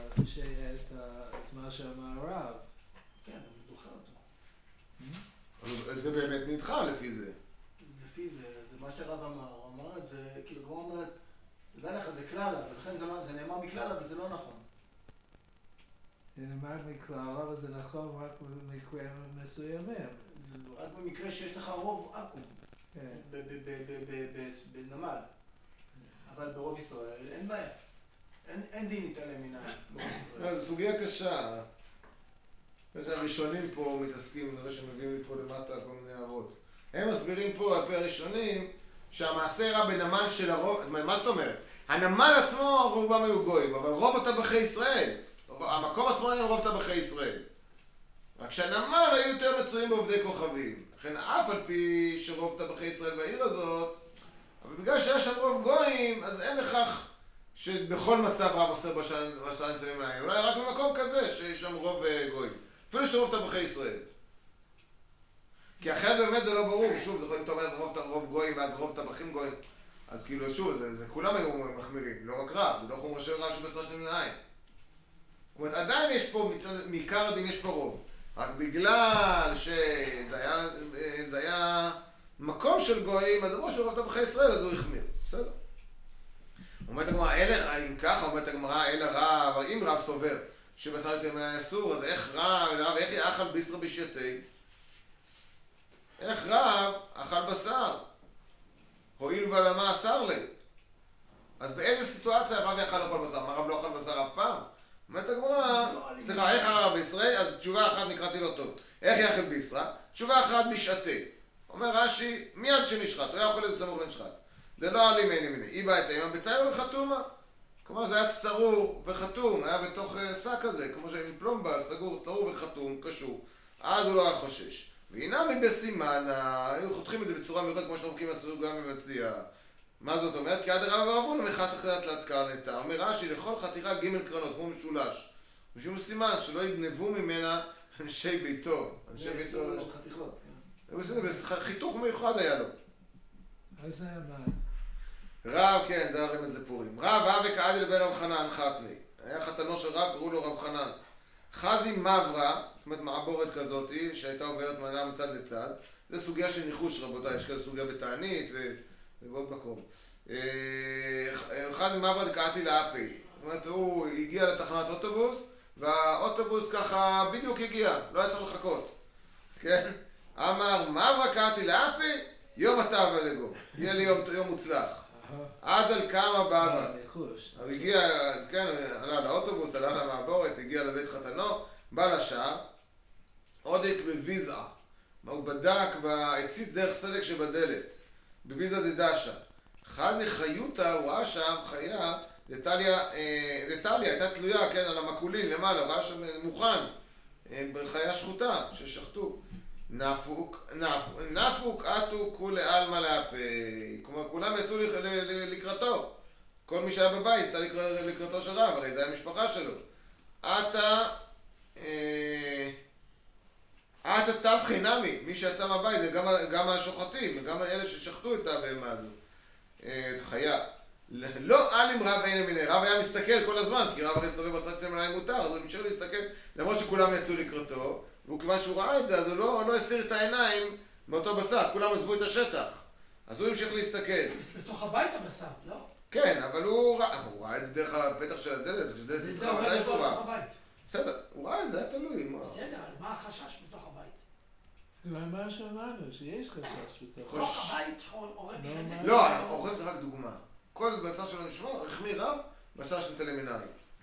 מה שאמר הרב. כן, הוא דוחה אותו. זה באמת נדחה לפי זה. לפי זה, זה מה שהרב אמר, הוא אמר את זה, כאילו הוא אומר, תדע לך, זה כללה, ולכן זה נאמר מכללה וזה לא נכון. זה נאמר מכללה, אבל זה נכון רק במקרים מסוימים. רק במקרה שיש לך רוב עכו"ם. בנמל. אבל ברוב ישראל אין בעיה. אין דין להתעלם מן העין. זו סוגיה קשה. הראשונים פה מתעסקים, נראה שמביאים לי פה למטה כל מיני הערות. הם מסבירים פה על פי הראשונים שהמעשה רע בנמל של הרוב, מה זאת אומרת? הנמל עצמו רובם היו גויים, אבל רוב הטבחי ישראל, המקום עצמו היה רוב טבחי ישראל. רק שהנמל היו יותר מצויים בעובדי כוכבים. לכן אף על פי שרוב טבחי ישראל בעיר הזאת, אבל בגלל שהיה שם רוב גויים, אז אין לכך שבכל מצב רב עושה בשעה נתנים לעין. אולי רק במקום כזה שיש שם רוב גויים. אפילו שרוב טבחי ישראל. כי אחרת באמת זה לא ברור. שוב, זה יכול להיות אומר, זה רוב, רוב גויים ואז רוב טבחים גויים. אז כאילו, שוב, זה, זה כולם היו מחמירים. לא רק רב, זה לא חומר של רב שבשעה נתנים לעין. זאת אומרת, עדיין יש פה, מעיקר הדין יש פה רוב. רק בגלל שזה היה, זה היה מקום של גויים, אז אמרו שרוב טבחי ישראל, אז הוא החמיר. בסדר. אומרת הגמרא, אם ככה, אומרת הגמרא, אל הרב, אבל אם רב סובר שבשר יותר מן האסור, אז איך רב, רב, איך יאכל ביסרא בשייתי? איך רב אכל בשר? הואיל ולמה אסר לי? אז באיזה סיטואציה רב יאכל לאכול בשר? מה, רב לא אכל בשר אף פעם? אומרת הגמרא, סליחה, איך הרב בישראל? אז תשובה אחת נקראתי לו טוב. איך יאכל ביסרא? תשובה אחת משעתי. אומר רש"י, מיד כשנשחט, הוא היה אוכל איזה סמוך לנשחט. זה לא עלי מיני מיני. אי בא את האמא בצייר וחתומה. כלומר זה היה צרור וחתום, היה בתוך שק כזה, כמו שעם פלומבה, סגור, צרור וחתום, קשור. אז הוא לא היה חושש. והנה מבסימן, היו חותכים את זה בצורה מיוחדת, כמו שחוקים עשו גם במציע. מה זאת אומרת? כי עד הרב ורבון מחת אחרת להתקרנתה. אומר רש"י, לכל חתיכה ג' קרנות, כמו משולש. משום סימן שלא יגנבו ממנה אנשי ביתו. אנשי ביתו... זה חיתוך מיוחד היה לו. אז זה מה? רב, כן, זה היה רמז לפורים. רב, אב וקעדי לבן רב חנן חתני. היה חתנו של רב, קראו לו רב חנן. חזי מברה, זאת אומרת מעבורת כזאת, שהייתה עוברת מעלה מצד לצד. זה סוגיה של ניחוש, רבותיי, יש כזה סוגיה בתענית ובעוד מקום. חזי מברה דקעתי לאפי. זאת אומרת, הוא הגיע לתחנת אוטובוס, והאוטובוס ככה בדיוק הגיע, לא היה צריך לחכות. כן? אמר, מברה קעתי לאפי, יום אתה ולגו. יהיה לי יום, יום מוצלח. אז על כמה בבא. ניחוש. הוא הגיע, אז כן, עלה לאוטובוס, עלה למעבורת, הגיע לבית חתנו, בא לשער, עודק בביזעה. הוא בדק, הציץ דרך סדק שבדלת, בביזע דדשה. חזי חיותה, הוא ראה שם חיה, דטליה, דטליה, הייתה תלויה, כן, על המקולין למעלה, ראה שם מוכן, בחיה שחוטה, ששחטו. נפוק, נפוק, נפוק עטו כולי עלמא להפי. כלומר, כולם יצאו לקראתו. כל מי שהיה בבית יצא לקראתו של רב, הרי זה היה המשפחה שלו. עתה, עתה תבחי נמי, מי שיצא מהבית זה גם, גם השוחטים, גם אלה ששחטו את הבהמה הזו, את חיה. לא אלים רב אין מיני, רב היה מסתכל כל הזמן, כי רב הרי סובב עשתם עליי מותר, אז הוא נשאר להסתכל, למרות שכולם יצאו לקראתו, והוא כיוון שהוא ראה את זה, אז הוא לא, לא הסיר את העיניים מאותו בשר, כולם עזבו את השטח. אז הוא המשיך להסתכל. בתוך הבית הבשר, לא? כן, אבל הוא ראה, הוא ראה את זה דרך הפתח של הדלת, זה שדלת וזה פתחה, מתי שהוא ראה. הבית. בסדר, הוא ראה את זה, היה תלוי. בסדר, מה החשש בתוך הבית? מה שאמרנו, שיש חשש בתוך בתוך הבית עורב ייכנס. לא, עורב זה רק דוגמה. כל בשר שלו נשמע, החמיא רב, בשר שנטלה מניים.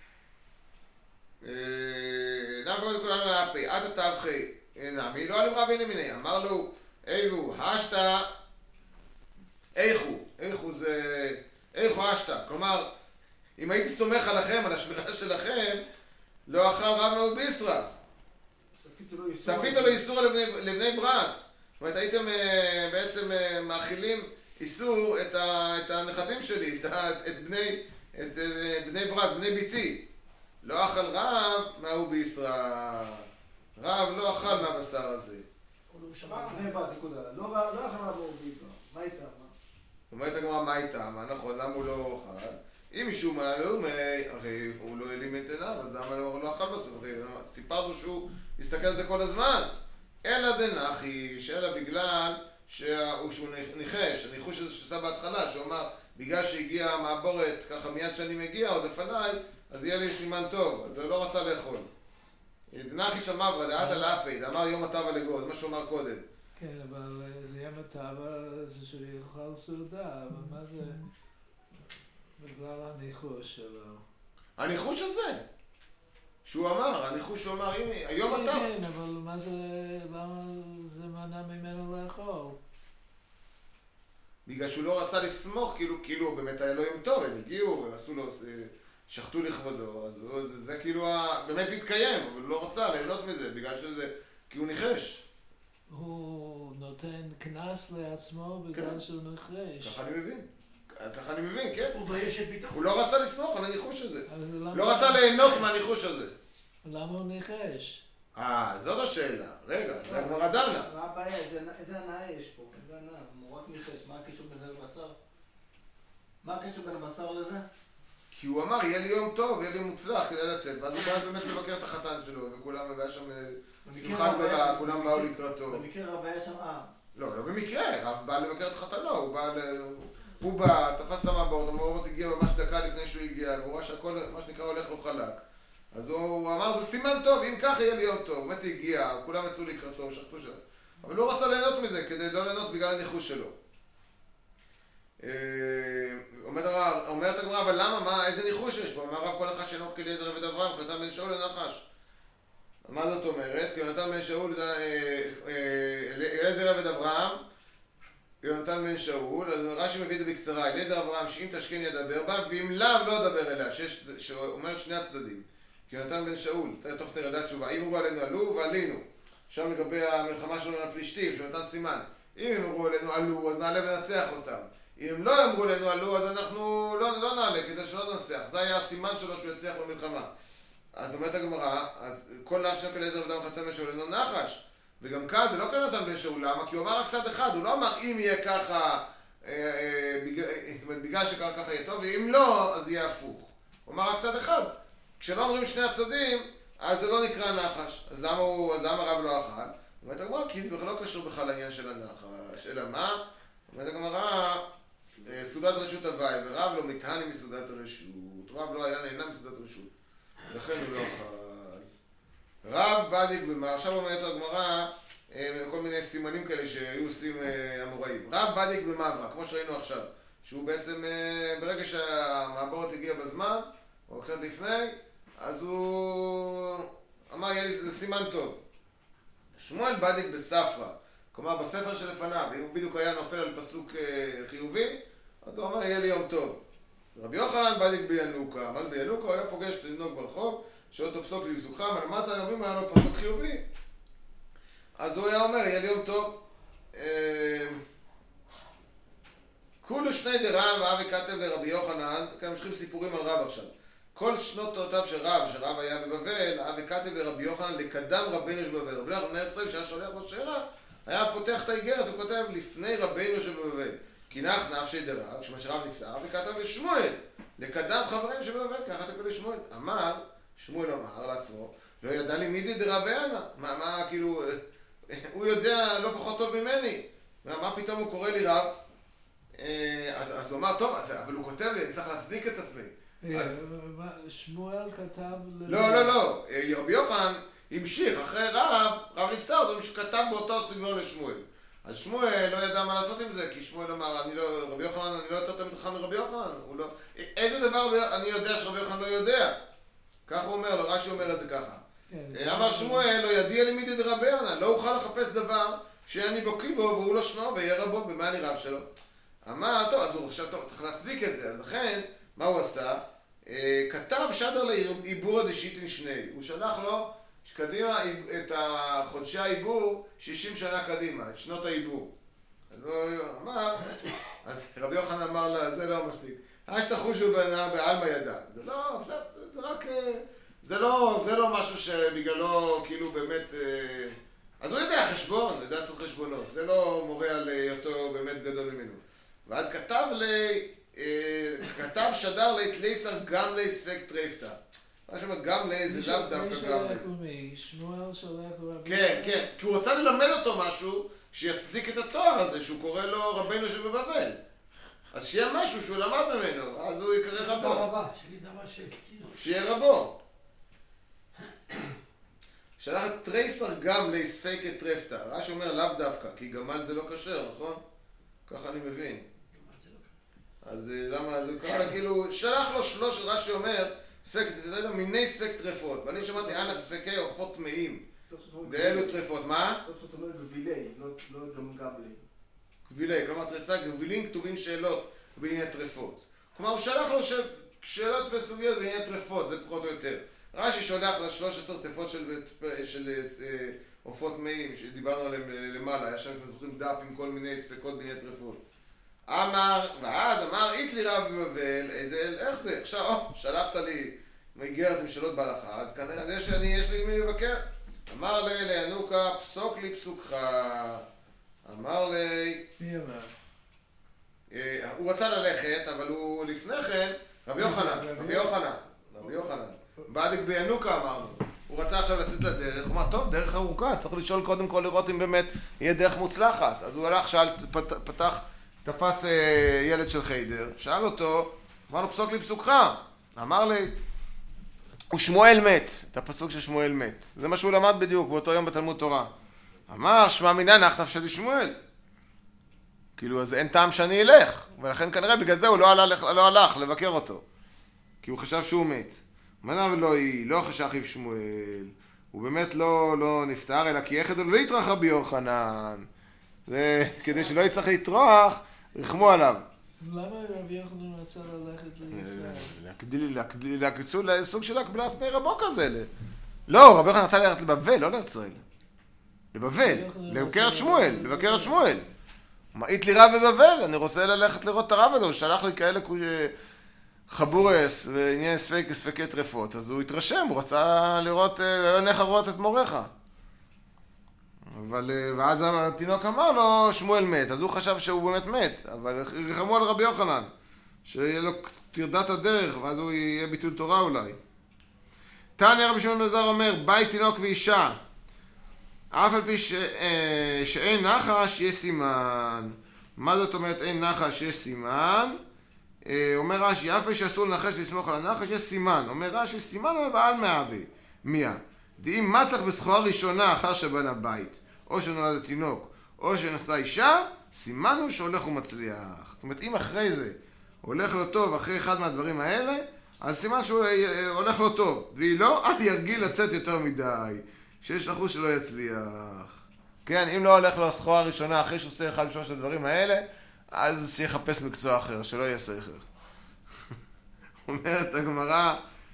נעבור את כולנו להפי, עד התאבחי נעמי, לא עלים רב הנה מיני, אמר לו, איבו, השתה, איכו, איכו זה, איכו השתה, כלומר, אם הייתי סומך עליכם, על השמירה שלכם, לא אכל רב מאוד בישרה. צפית לו איסור לבני ברת. זאת אומרת, הייתם בעצם מאכילים איסור את הנכדים שלי, את בני ברת, בני ביתי. לא אכל רב מהו בישרה. רב לא אכל מהבשר הזה. הוא שבר בני ברת, נקודה. לא אכל רב מהו בישרה. מה הייתה? אומרת הגמרא, מה הייתה? מה נכון? למה הוא לא אוכל? אם מישהו מעלו, הרי הוא לא העלים את עיניו, אז למה הוא לא אכל בסוף? הרי סיפרנו שהוא יסתכל על זה כל הזמן. אלא דנחי, אלא בגלל שהוא ניחש, הניחוש הזה שעשה בהתחלה, שהוא אמר, בגלל שהגיעה המעבורת, ככה מיד שאני מגיע, עוד לפניי, אז יהיה לי סימן טוב, אז הוא לא רצה לאכול. דנחי של מברה, דעת על אפי, אמר יום הטבע לגו, זה מה שהוא אמר קודם. כן, אבל זה יום הטבע, זה שהוא יאכל סעודה, אבל מה זה? בגלל הניחוש שלו. הניחוש הזה, שהוא אמר, הניחוש שהוא אמר, הנה, היום אתה. כן, אבל מה זה, למה זה מנע ממנו לאכול? בגלל שהוא לא רצה לסמוך, כאילו, כאילו, באמת היה לו יום טוב, הם הגיעו, הם עשו לו, שחטו לכבודו, אז זה, זה כאילו, באמת התקיים, אבל הוא לא רצה ליהנות מזה, בגלל שזה, כי הוא ניחש. הוא נותן כנס לעצמו בגלל שהוא ניחש. ככה אני מבין. ככה אני מבין, כן? הוא מבייש את ביתו. הוא לא רצה לסמוך על הניחוש הזה. למה... לא רצה ליהנות מהניחוש הזה. למה הוא ניחש? אה, זאת השאלה. רגע, זה הגמרא דנה. מה הבעיה? איזה הנאה יש פה? איזה הנאה? הוא רק ניחש. מה הקשר בין זה לבשר? מה הקשר בין הבשר לזה? כי הוא אמר, יהיה לי יום טוב, יהיה לי מוצלח כדי לצאת. ואז הוא בא באמת לבקר את החתן שלו, וכולם, והיה שם שמחה גדולה, כולם באו לקראתו. במקרה רב היה שם אה. לא, לא במקרה, רב בא לבקר את חתנו, הוא בא ל... הוא בא, תפס את המעבורת, המעבורת הגיע ממש דקה לפני שהוא הגיע, והוא ראה שהכל, מה שנקרא, הולך לו חלק. אז הוא אמר, זה סימן טוב, אם ככה יהיה לי יום טוב. הוא באמת הגיע, כולם יצאו לקראתו, שחטו שלו. אבל לא רצה ליהנות מזה, כדי לא ליהנות בגלל הניחוש שלו. אומרת הגמרא, אבל למה, מה, איזה ניחוש יש פה? אמר רב כל אחד שנוח כאליעזר עבד אברהם, יונתן בן שאול לנחש. מה זאת אומרת? כי יונתן בן שאול זה אליעזר עבד אברהם, יונתן בן שאול, אז רש"י מביא את זה בקצרה, אליעזר אברהם שאם תשכין ידבר בה, ואם לאו לא ידבר אליה, שאומרת שני הצדדים. כי יונתן בן שאול, טוב תראה, זה התשובה, אם אמרו עלינו עלו ועלינו. שם לגבי המלחמה שלנו על הפלישתים, שנתן סימן. אם הם אמרו עלינו עלו, אז נעלה ונצח אותם. אם הם לא אמרו עלינו עלו, אז אנחנו לא, לא נעלה, כדי שלא ננצח. זה היה הסימן שלו שהוא יצליח במלחמה. אז אומרת הגמרא, אז כל נחש של אליעזר אדם חתן בן שאול אינו נחש. וגם כאן זה לא כאן נתן בן שאול, למה? כי הוא אמר רק צד אחד, הוא לא אמר אם יהיה ככה, בגלל שככה יהיה טוב, ואם לא, אז יהיה הפוך. הוא אמר רק צד אחד. כשלא אומרים שני הצדדים, אז זה לא נקרא נחש. אז למה, הוא, אז למה רב לא אכל? אומרת הגמרא, כי זה בכלל לא קשור בכלל לעניין של הנחש, אלא מה? אומרת הגמרא, סעודת רשות הוואי, ורב לא מתהני מסעודת הרשות. רב לא היה נהנה מסעודת רשות. לכן הוא לא אכל. רב בדיק במה, עכשיו אומרת הגמרא, כל מיני סימנים כאלה שהיו עושים אמוראים. רב בדיק במעברה, כמו שראינו עכשיו, שהוא בעצם, ברגע שהמעבורת הגיע בזמן, או קצת לפני, אז הוא אמר, יהיה לי זה סימן טוב. שמואל בדיק בספרא, כלומר בספר שלפניו, אם הוא בדיוק היה נופל על פסוק חיובי, אז הוא אמר, יהיה לי יום טוב. רבי יוחנן בדיק בינוקה, אבל בינוקה הוא היה פוגש תינוק ברחוב, שואל אותו פסוק לי פסוקך, אבל אמרת היומים היה לו פסוק חיובי. אז הוא היה אומר, יהיה לי יום טוב. כולו שני דרב, אבי כתב לרבי יוחנן, כאן משכים סיפורים על רב עכשיו. כל שנות תורתיו של רב, שרב היה בבבל, אבי כתב לרבי יוחנן לקדם רבינו שבבבל. רבי יוחנן בני ישראל שהיה שולח לו שאלה, היה פותח את האיגרת, הוא כותב לפני רבינו שבבבל. כי נח נפשי דרב, כשמה שרב נפטר, וכתב לשמואל, לקדם חברינו שבבבל, ככה תקבל לשמואל. אמר, שמואל אמר לעצמו, לא ידע לי מידי דרבנה. מה, מה, כאילו, הוא יודע לא פחות טוב ממני. מה פתאום הוא קורא לי רב? אז, אז הוא אמר, טוב, אז, אבל הוא כותב לי, אני צריך להצדיק את עצמי. אז... שמואל כתב... לא, לא, לא. רבי יוחנן המשיך, אחרי רב, רב נפטר, אז הוא כתב באותו סגנון לשמואל. אז שמואל לא ידע מה לעשות עם זה, כי שמואל אמר, אני לא, רבי יוחנן, אני לא יותר תמיד חכם מרבי יוחנן. הוא לא... איזה דבר אני יודע שרבי יוחנן לא יודע? ככה הוא אומר לו, רש"י אומר את זה ככה. אמר שמואל, לא ידיע לי מידי דרבנה, לא אוכל לחפש דבר שאני בוקי בו והוא לא שמו ויהיה רבו, במה אני רב שלו? אמר, טוב, אז הוא עכשיו צריך להצדיק את זה, אז לכן, מה הוא עשה? כתב שדר לעיבור דשיתין שני, הוא שלח לו קדימה את חודשי העיבור שישים שנה קדימה, את שנות העיבור. אז הוא אמר, אז רבי יוחנן אמר לה, זה לא מספיק. אש תחושו בעלמא ידע. זה לא, זה רק, זה לא, זה לא משהו שבגללו כאילו באמת, אז הוא יודע חשבון, הוא יודע לעשות חשבונות, זה לא מורה על היותו באמת גדול ממנו. ואז כתב לי, כתב שדר לתלייסר גם לספק טרפתא. מה שאומר, גם לי זה לאו דווקא גם לי. שמואל שולח לרבי... כן, כן, כי הוא רצה ללמד אותו משהו שיצדיק את התואר הזה, שהוא קורא לו רבנו שבבבל. אז שיהיה משהו שהוא למד ממנו, אז הוא יקרא רבו. רבה, שידע מה ש... שיהיה רבו. שלח את טרייסר גם לספק טרפתא. רש"י אומר לאו דווקא, כי גמל זה לא כשר, נכון? ככה אני מבין. אז למה, אז הוא קרא כאילו, שלח לו שלוש, רש"י אומר, ספק, אתה יודע, מיני ספק טרפות, ואני שמעתי, אנא ספקי עופות טמאים. ואלו טרפות, מה? טוב שאתה אומר גבילי, לא גם גבלי. גבילי, כלומר תרסה, גבילים כתובים שאלות בעניין טרפות. כלומר, הוא שלח לו שאלות וסוגיות בעניין טרפות, זה פחות או יותר. רש"י שולח ל-שלוש עשרה טרפות של עופות טמאים, שדיברנו עליהם למעלה, היה שם, אתם זוכרים, דף עם כל מיני ספקות בעניין טרפות. אמר, ואז אמר, אית לי רב בבבל, איזה, איך זה? עכשיו, או, שלחת לי מאיגרת עם שאלות בהלכה, אז כנראה, אז יש, אני, יש לי מי לבקר. אמר לי, לינוקה, פסוק לי פסוקך. אמר לי... מי אמר? אה, הוא רצה ללכת, אבל הוא לפני כן, רבי יוחנן, רבי יוחנן, רבי יוחנן. בדיק בינוקה אמרנו. הוא רצה עכשיו לצאת לדרך, הוא אמר, טוב, דרך ארוכה, צריך לשאול קודם כל לראות אם באמת יהיה דרך מוצלחת. אז הוא הלך, שאל, פת, פתח... תפס ילד של חיידר, שאל אותו, אמר לו פסוק לי פסוקך, אמר לי, הוא שמואל מת, את הפסוק של שמואל מת, זה מה שהוא למד בדיוק באותו יום בתלמוד תורה. אמר, שמע מינא נכתב שלי שמואל, כאילו אז אין טעם שאני אלך, ולכן כנראה בגלל זה הוא לא הלך, לא הלך לבקר אותו, כי הוא חשב שהוא מת. מנה ולא היא, לא חשב אחיו שמואל, הוא באמת לא, לא נפטר, אלא כי איך לא יטרח רבי יוחנן, זה כדי שלא יצטרך לטרוח, רחמו עליו. למה רבי יוחנן רצה ללכת לישראל? להקצו לסוג של הקבלת פני רבו כזה. לא, רבי יוחנן רצה ללכת לבבל, לא לישראל. לבבל, לבקר את שמואל, לבקר את שמואל. מעיט לי רב בבבל, אני רוצה ללכת לראות את הרב הזה, הוא שלח לי כאלה חבורס ועניין ספק, ספקי טרפות, אז הוא התרשם, הוא רצה לראות, איך לראות את מורך. אבל, ואז התינוק אמר לו, שמואל מת, אז הוא חשב שהוא באמת מת, אבל רחמו על רבי יוחנן, שיהיה לו תרדת הדרך, ואז הוא יהיה ביטול תורה אולי. תניא רבי שמעון בן אלעזר אומר, בית תינוק ואישה, אף על פי ש... שאין נחש, יש סימן. מה זאת אומרת אין נחש, יש סימן? אומר רש"י, אף על פי שאסור לנחש ולסמוך על הנחש, יש סימן. אומר רש"י, סימן הוא בעל מאהבה. מיה? דאם מצח בסחורה ראשונה אחר שבנה בית, או שנולד התינוק, או שנשאה אישה, סימן הוא שהולך ומצליח. זאת אומרת, אם אחרי זה הולך לו טוב אחרי אחד מהדברים האלה, אז סימן שהוא הולך לו טוב. והיא לא, אל ירגיל לצאת יותר מדי, שיש אחוז שלא יצליח. כן, אם לא הולך לו הסחורה הראשונה אחרי שהוא עושה אחד משלושת הדברים האלה, אז שיחפש מקצוע אחר, שלא יהיה סייכר. אומרת הגמרא,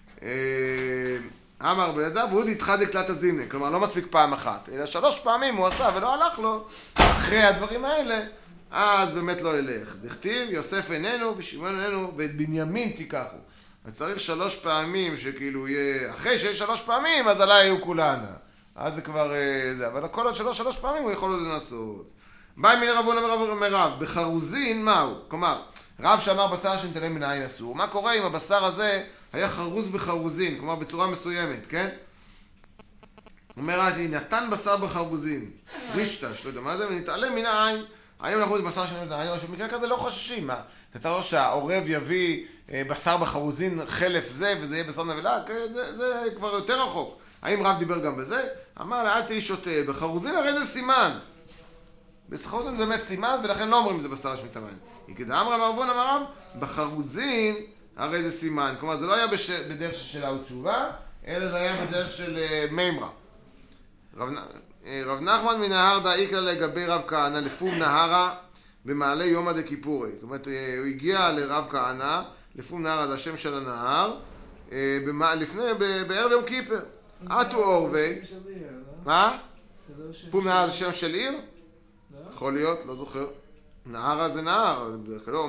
אמר בלעזר, והוא יתחדק תלת הזימנה. כלומר, לא מספיק פעם אחת, אלא שלוש פעמים הוא עשה ולא הלך לו אחרי הדברים האלה, אז באמת לא ילך. דכתיב, יוסף איננו ושמעון איננו ואת בנימין תיקחו. אז צריך שלוש פעמים שכאילו יהיה, אחרי שיש שלוש פעמים, אז עליי יהיו כולנה. אז זה כבר זה, אבל כל עוד שלוש שלוש פעמים הוא יכול עוד לנסות. באי מן רב אומר מרב, בחרוזין מהו? כלומר, רב שאמר בשר שנתעלם מן העין אסור. מה קורה אם הבשר הזה היה חרוז בחרוזין, כלומר בצורה מסוימת, כן? אומר רש"י, נתן בשר בחרוזין, רישטש, לא יודע מה זה, ונתעלם מן העין. היום אנחנו יודעים בשר שנתעלם מן העין, במקרה כזה לא חוששים, מה? אתה צריך שהעורב יביא בשר בחרוזין חלף זה, וזה יהיה בשר נבלה, זה, זה כבר יותר רחוק. האם רב דיבר גם בזה? אמר לה, אל תהי שותה, בחרוזין הרי זה סימן. בחרוזין באמת סימן, ולכן לא אומרים זה בשר שנתעלם. כדאי אמרה מרבון אמר רב, בחרוזין הרי זה סימן. כלומר, זה לא היה בש... בדרך של שאלה ותשובה, אלא זה היה בדרך של uh, מימרה. רב, uh, רב נחמן מנהר דאיקלה לגבי רב כהנא לפום נהרה במעלה יומא דכיפורי. זאת אומרת, uh, הוא הגיע לרב כהנא, לפום נהרה זה השם של הנהר, uh, במה, לפני, ב- בערב יום כיפר. אתו אורבי. מה? פום נהרה זה שם של עיר? יכול להיות, לא זוכר. נהרה זה נהר, בדרך כלל לא...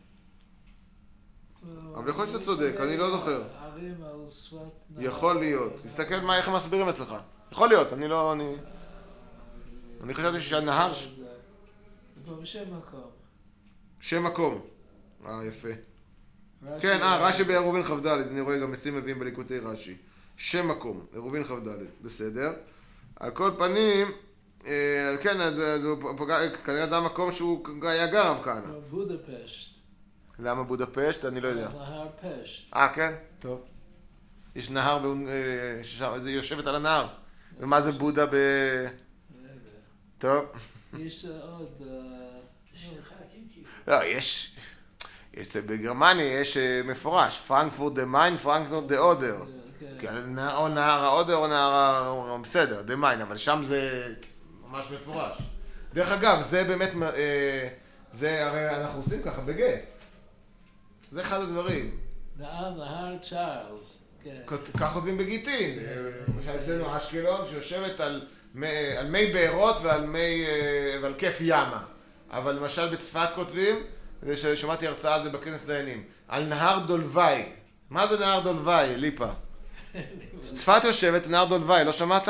אבל יכול להיות שאתה צודק, אני לא זוכר. יכול להיות. תסתכל מה, איך הם מסבירים אצלך. יכול להיות, אני לא... אני חשבתי שהנהר... זה כבר שם מקום. שם מקום. אה, יפה. כן, אה, רש"י בעירובין כ"ד, אני רואה גם אצלי מביאים בליקוטי רש"י. שם מקום, עירובין כ"ד, בסדר. על כל פנים... כן, כנראה זה המקום שהוא היה גר רב כהנא. בודפשט. למה בודפשט? אני לא יודע. נהר פשט. אה, כן? טוב. יש נהר, זה יושבת על הנהר. ומה זה בודה ב... טוב. יש עוד... לא, יש... בגרמניה יש מפורש. פרנקפורט דה מיין, פרנקפורט דה אודר. או נהר האודר או נהר... בסדר, דה מיין, אבל שם זה... ממש מפורש. דרך אגב, זה באמת, זה הרי אנחנו עושים ככה בגט. זה אחד הדברים. נהר, נהר צ'ארלס. כך כותבים בגיטין. למשל אצלנו אשקלון שיושבת על מי בארות ועל כיף ימה. אבל למשל בצפת כותבים, שמעתי הרצאה על זה בכנס דיינים, על נהר דולוואי. מה זה נהר דולוואי, ליפה? צפת יושבת, נהר דולוואי, לא שמעת?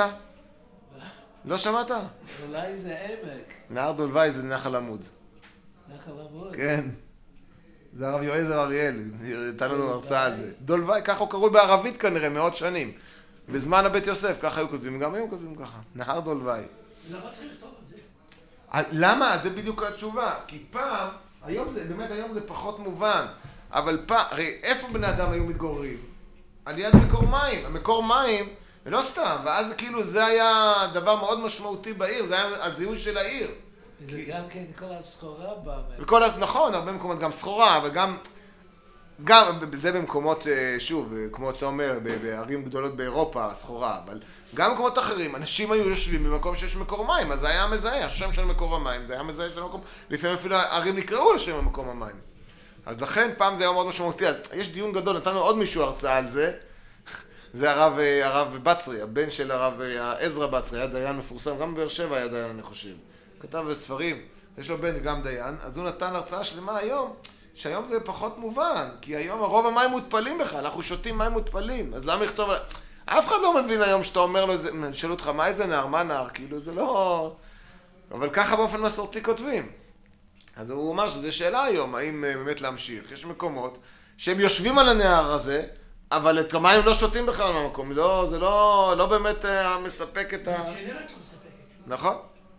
לא שמעת? אולי זה עמק. נהר דולוואי זה נחל עמוד. נחל עמוד? כן. זה הרב יועזר אריאל, נתן לנו הרצאה על זה. דולוואי, ככה הוא קרוי בערבית כנראה, מאות שנים. בזמן הבית יוסף, ככה היו כותבים, גם היום כותבים ככה. נהר דולוואי. למה צריך לכתוב את זה? למה? זה בדיוק התשובה. כי פעם, היום זה, באמת היום זה פחות מובן. אבל פעם, הרי איפה בני אדם היו מתגוררים? על יד מקור מים. המקור מים... ולא סתם, ואז כאילו זה היה דבר מאוד משמעותי בעיר, זה היה הזיהוי של העיר. זה כי... גם כן כל הסחורה בא. וכל, נכון, הרבה מקומות גם סחורה, וגם, גם, זה במקומות, שוב, כמו שאתה אומר, בערים גדולות באירופה, סחורה, אבל גם במקומות אחרים, אנשים היו יושבים במקום שיש מקור מים, אז זה היה מזהה, השם של מקור המים, זה היה מזהה של המקום, לפעמים אפילו הערים נקראו לשם המקום המים. אז לכן פעם זה היה מאוד משמעותי, אז יש דיון גדול, נתנו עוד מישהו הרצאה על זה, זה הרב, הרב בצרי, הבן של הרב עזרא בצרי, היה דיין מפורסם, גם בבאר שבע היה דיין, אני חושב. כתב בספרים, יש לו בן גם דיין, אז הוא נתן הרצאה שלמה היום, שהיום זה פחות מובן, כי היום הרוב המים מותפלים בכלל, אנחנו שותים מים מותפלים, אז למה לכתוב... אף אחד לא מבין היום שאתה אומר לו, שאלו אותך, מה איזה נהר, מה נהר, כאילו זה לא... אבל ככה באופן מסורתי כותבים. אז הוא אומר שזו שאלה היום, האם באמת להמשיך. יש מקומות שהם יושבים על הנהר הזה, אבל את המים לא שותים בכלל מהמקום, לא, זה לא, לא באמת מספק את ה... כנראה לא מספק. נכון.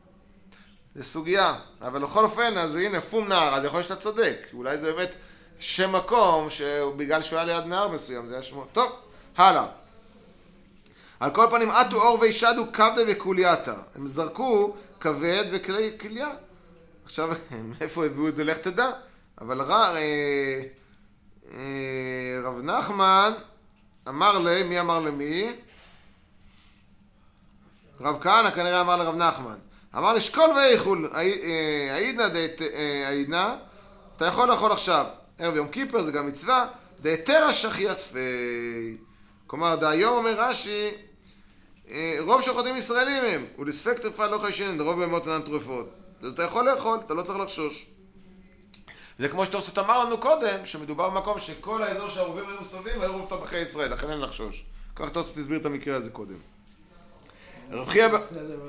זה סוגיה, אבל לכל אופן, אז הנה, פום נהר, אז יכול להיות שאתה צודק. אולי זה באמת שם מקום, שבגלל שהוא היה ליד נהר מסוים, זה היה שמו. טוב, הלאה. על כל פנים, עטו אור וישדו כבדה וקולייתה. הם זרקו כבד וכליה. עכשיו, מאיפה הביאו את זה? לך תדע. אבל רב, רב נחמן אמר לי, מי אמר למי? רב כהנא כנראה אמר לרב נחמן. אמר לשקול ואיכול, העידנא דהת, העידנא, אתה יכול לאכול עכשיו. ערב יום כיפר זה גם מצווה, דהתרא שחיית פי. כלומר, דהיום אומר רש"י, רוב שוחטים ישראלים הם, ולספק טרפה לא חיישנן, רוב בהמות אינן טרפות. אז אתה יכול לאכול, אתה לא צריך לחשוש. זה כמו שתוספות אמר לנו קודם, שמדובר במקום שכל האזור שהערובים היו מסתובבים, היו רוב טבחי ישראל, לכן אין לחשוש. כך תוספות תסביר את המקרה הזה קודם. רב חייא ב...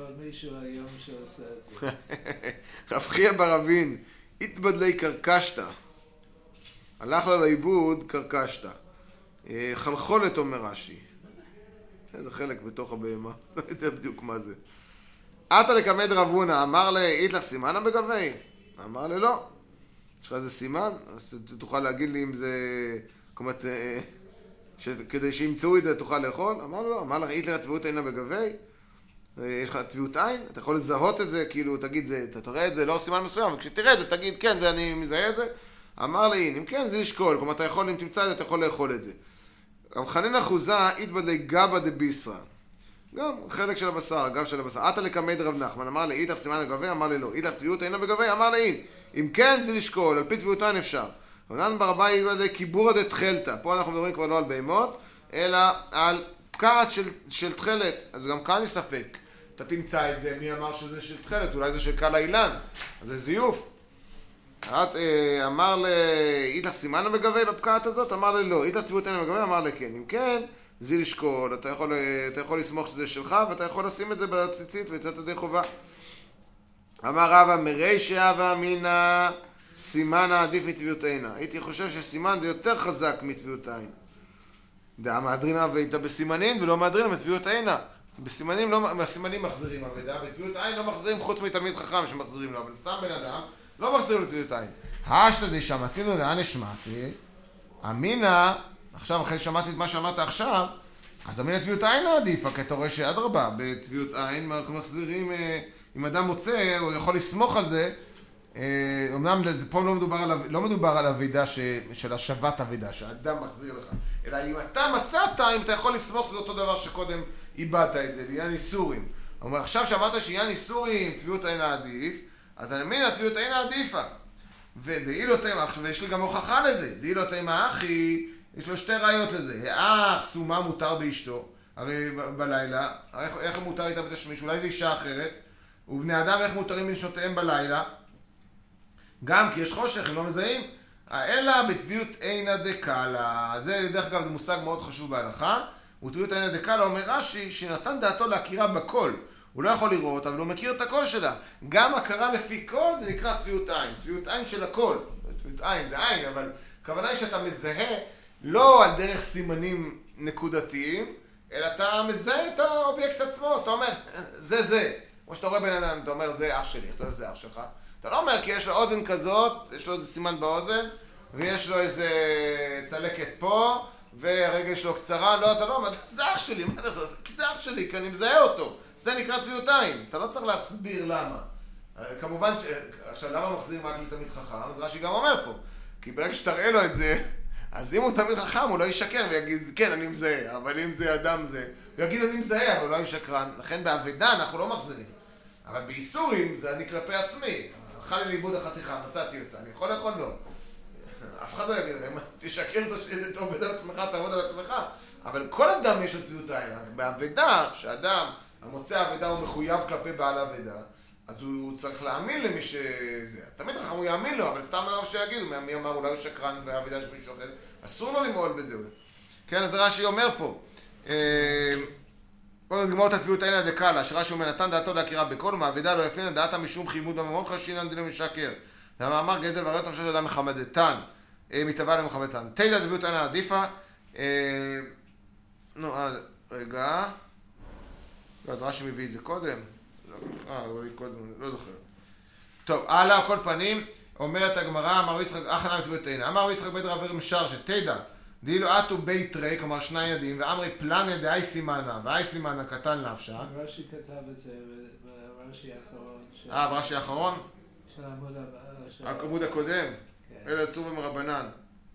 רב חייא ברבין, התבדלי קרקשתא. הלך לה לאיבוד קרקשתא. חלחולת אומר רש"י. זה חלק בתוך הבהמה, לא יודע בדיוק מה זה. עתה לקמד רב הונא, אמר לה, אית לך סימנה בגבי? אמר לה, לא. יש לך איזה סימן? אז תוכל להגיד לי אם זה... כלומר, כדי שימצאו את זה תוכל לאכול? אמר לה, לא. אמר לה, אית לך טביעות עינה בגבי? יש לך טביעות עין? אתה יכול לזהות את זה, כאילו, תגיד, אתה תראה את זה, לא סימן מסוים, וכשתראה את זה, תגיד, כן, זה אני מזהה את זה. אמר לה, אם כן, זה לשקול. כלומר, אתה יכול, אם תמצא את זה, אתה יכול לאכול את זה. רב חנינא חוזה, התבדלי גבא דביסרא. גם חלק של הבשר, גב של הבשר. עתה לקמד רב נחמן, אמר לי, איתך סימן בגבי? אמר לי, לא. איתך טביעות עינה בגבי? אמר לי, אם כן, זה לשקול, על פי טביעות עין אפשר. רב נחמן בר אביי התבדלי קיבורא דתכלתא. פה אנחנו מדברים כבר לא על בהמות, אלא על פקעת של, של תכלת. אז גם כאן יש ספק. אתה תמצא את זה, מי אמר שזה של תכלת? אולי זה של קל האילן. אז זה זיוף. אמר לי, איתך סימן בגבי בפקעת הזאת? אמר לי, לא. איתך טביעות עין בגבי? אמר לי, כן. אם כן, זה לשקול, אתה יכול, אתה יכול לסמוך שזה שלך, ואתה יכול לשים את זה בציצית ויצאת ידי חובה. אמר רבא, מרישא הווה אמינא, סימן העדיף מטביעות עינה. הייתי חושב שסימן זה יותר חזק מטביעות עין. דעה מהדרינא ואיתה בסימנין ולא מהדרינא מטביעות עינה. בסימנים לא, מהסימנים מחזירים אבדה, בטביעות עין לא מחזירים חוץ מתלמיד חכם שמחזירים לו, אבל סתם בן אדם לא מחזירים לטביעות עין. השתא דשמעתינן לאן השמעתי, אמינא, עכשיו אחרי שמעתי את מה שאמרת עכשיו, אז אמינא טביעות עין עדיפה, כי אתה רואה שאדרבה, בטביעות עין אנחנו מחזירים, אם אדם מוצא, הוא יכול לסמוך על זה, אמנם פה לא מדובר על, לא מדובר על אבידה ש, של השבת אבידה, שהאדם מחזיר לך, אלא אם אתה מצאת, אם אתה יכול לסמוך, זה אותו דבר שקודם איבדת את זה, לעניין איסורים. הוא אומר, עכשיו שאמרת שעניין איסורים, טביעות עין עדיף, אז אני אמינא טביעות עין עדיפה. ודאי לא תימא, ויש לי גם הוכחה לזה, דאי לא תימא אחי, יש לו שתי ראיות לזה. האח סומה מותר באשתו, הרי בלילה, איך, איך מותר איתה בתשמיש? אולי זה אישה אחרת, ובני אדם איך מותרים בנשותיהם בלילה? גם כי יש חושך, הם לא מזהים. אלא בטביעות עינא דקאלה. זה דרך אגב זה מושג מאוד חשוב בהלכה. וטביעות עינא דקאלה אומר רש"י שנתן דעתו להכירה בקול. הוא לא יכול לראות, אבל הוא מכיר את הקול שלה. גם הכרה לפי קול זה נקרא טביעות עין. טביעות עין של הקול. טביעות עין זה עין, אבל הכוונה היא שאתה מזהה לא על דרך סימנים נקודתיים, אלא אתה מזהה את האובייקט עצמו. אתה אומר, זה זה. כמו שאתה רואה בן אדם, אתה אומר, זה אח שלי. אתה יודע, זה אח שלך. אתה לא אומר כי יש לו אוזן כזאת, יש לו איזה סימן באוזן, ויש לו איזה צלקת פה, והרגל שלו קצרה. לא, אתה לא אומר, זה אח שלי. מה זה? כי זה אח שלי, כי אני מזהה אותו. זה נקרא טביעות עין. אתה לא צריך להסביר למה. כמובן, ש... עכשיו, למה מחזירים רק לתלמיד חכם? אז רש"י גם אומר פה. כי ברגע שתראה לו את זה, אז אם הוא תלמיד חכם, הוא לא ישקר ויגיד, כן, אני מזהה. אבל אם זה אדם זה, הוא יגיד, אני מזהה, אבל הוא לא ישקרן. לכן באבדה אנחנו לא מחזירים. אבל באיסורים זה אני כלפי עצמי. הלכה לי לאיבוד החתיכה, מצאתי אותה. אני יכול לאכול לו. אף אחד לא יגיד, תשקר, תעובד על עצמך, תעבוד על עצמך. אבל כל אדם יש לו טביעות עין. באבדה, שאדם, המוצא האבדה הוא מחויב כלפי בעל האבדה, אז הוא צריך להאמין למי שזה. אז תמיד חכם הוא יאמין לו, אבל סתם דבר שיגידו, מי אמר, אולי הוא שקרן והאבדה יש מישהו אחר. אסור לו למעול בזה. כן, אז רש"י אומר פה. קודם נגמור את הטביעות עינא דקאלה, שרש"י אומר, נתן דעתו להכירה בקול, ומאבדה לא יפין דעתה משום חימוד בממון חשינן דינא משקר. זה המאמר גזל ועריות נפשו של אדם מחמדתן, מתאבה למחמדתן. תדע טביעות עינא עדיפה. נו, רגע. אז רש"י מביא את זה קודם. אה, אולי קודם, לא זוכר. טוב, הלאה, כל פנים, אומרת הגמרא, אמר יצחק, אחנה בטביעות עינא. אמר יצחק בית רב ארם שר שתדע, דאילו אתו בית רי, כלומר שני ילדים, ואמרי פלנא דאי סימנה, ואי סימנה קטן נפשה. רש"י כתב את זה ברש"י האחרון. אה, ברש"י האחרון? של העמוד הבא. של- העמוד הקודם. כן. אלה יצאו מרבנן.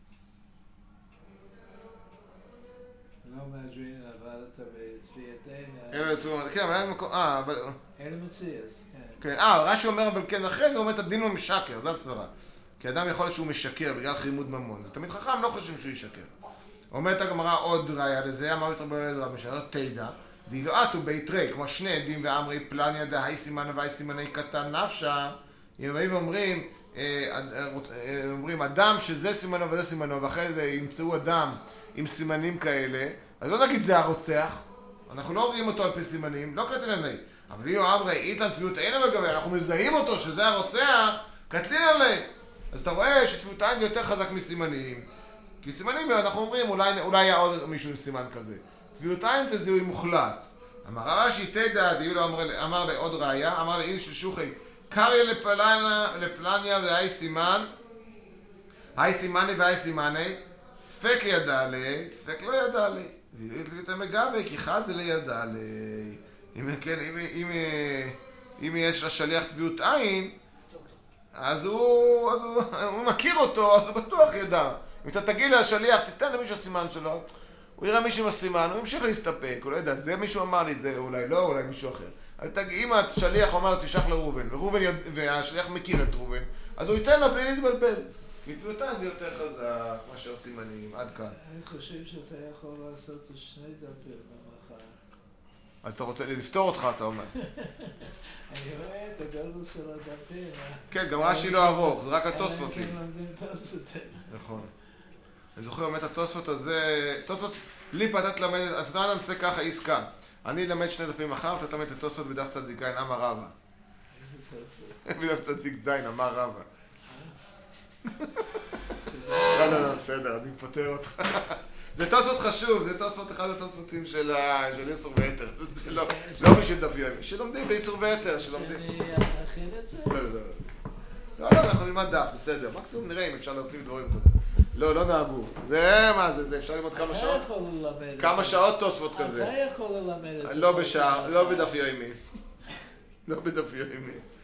לא מהג'וין עבדת בצביעתנו. אלה יצאו מרבנן. כן, אבל אין מקום... אה, אבל... אלה מציאס, כן. כן, אה, רש"י אומר, אבל כן, אחרי זה הוא אומר את הדין הוא משקר, זה הסברה. כי אדם יכול להיות שהוא משקר בגלל חימוד ממון. תמיד חכם לא חושבים שהוא ישקר. אומרת הגמרא עוד ראיה לזה, אמר ישראל ברד רב משנה, תדע, דילואתו בית רי, כמו שני עדים ואמרי פלניה דהי סימן והי סימני קטן נפשה, אם באים ואומרים, אומרים אדם שזה סימנו וזה סימנו, ואחרי זה ימצאו אדם עם סימנים כאלה, אז לא נגיד זה הרוצח, אנחנו לא רואים אותו על פי סימנים, לא קטן עלי. אבל אם אמרי, איתן צביעות אין בגבי, אנחנו מזהים אותו שזה הרוצח, קטלין עלי. אז אתה רואה שצביעות עין זה יותר חזק מסימנים. כי סימנים, אנחנו אומרים, אולי, אולי היה עוד מישהו עם סימן כזה. טביעות עין זה זיהוי מוחלט. אמר רש"י תדע, דיו לו אמר, אמר לעוד ראיה, אמר לאיש לשוחי, קריה לפלניה, לפלניה והי סימן, היי סימני והי סימני, ספק ידע לי, ספק לא ידע לי. ואילו את המגבה, כי חזה לי ידע לי. אם, כן, אם, אם, אם יש לשליח טביעות עין, אז הוא, אז הוא, הוא מכיר אותו, אז הוא בטוח ידע. אם אתה תגיד לשליח, תיתן למישהו סימן שלו, הוא יראה מישהו עם הסימן, הוא ימשיך להסתפק, הוא לא יודע, זה מישהו אמר לי, זה אולי לא, אולי מישהו אחר. אבל תגיד, אם השליח אומר לו, תשלח לראובן, וראובן יודע, והשליח מכיר את ראובן, אז הוא ייתן לה בלי להתבלבל. כי טביעותן זה יותר חזק מאשר סימנים, עד כאן. אני חושב שאתה יכול לעשות שני דפים במחר. אז אתה רוצה לפתור אותך, אתה אומר. אני רואה את הגודל של הדפים. כן, גם רש"י לא ארוך, זה רק התוספותים. כן לומדים תוספותים. נכון. אני זוכר באמת התוספות הזה, תוספות, לי אתה תלמד, אתה יודע, נעשה ככה עסקה. אני אלמד שני דפים מחר, אתה תלמד את התוספות בדף צדיק זין, אמר רבא. איזה תוספות? בדף צדיק זין, אמר רבא. לא, לא, לא, בסדר, אני מפטר אותך. זה תוספות חשוב, זה תוספות אחד התוספותים של איסור ויתר. לא בשביל דף יומי, שלומדים באיסור ויתר, שלומדים. שאני אכין את זה? לא, לא, לא. לא, לא, אנחנו נלמד דף, בסדר. מקסימום נראה אם אפשר להוסיף דברים כזה. לא, לא נהגו. זה, מה זה, זה אפשר ללמוד כמה שעות? אתה יכול ללמד את זה. כמה שעות תוספות כזה. אתה יכול ללמד את זה. לא בשעה, לא בדף יומי. לא בדף יומי.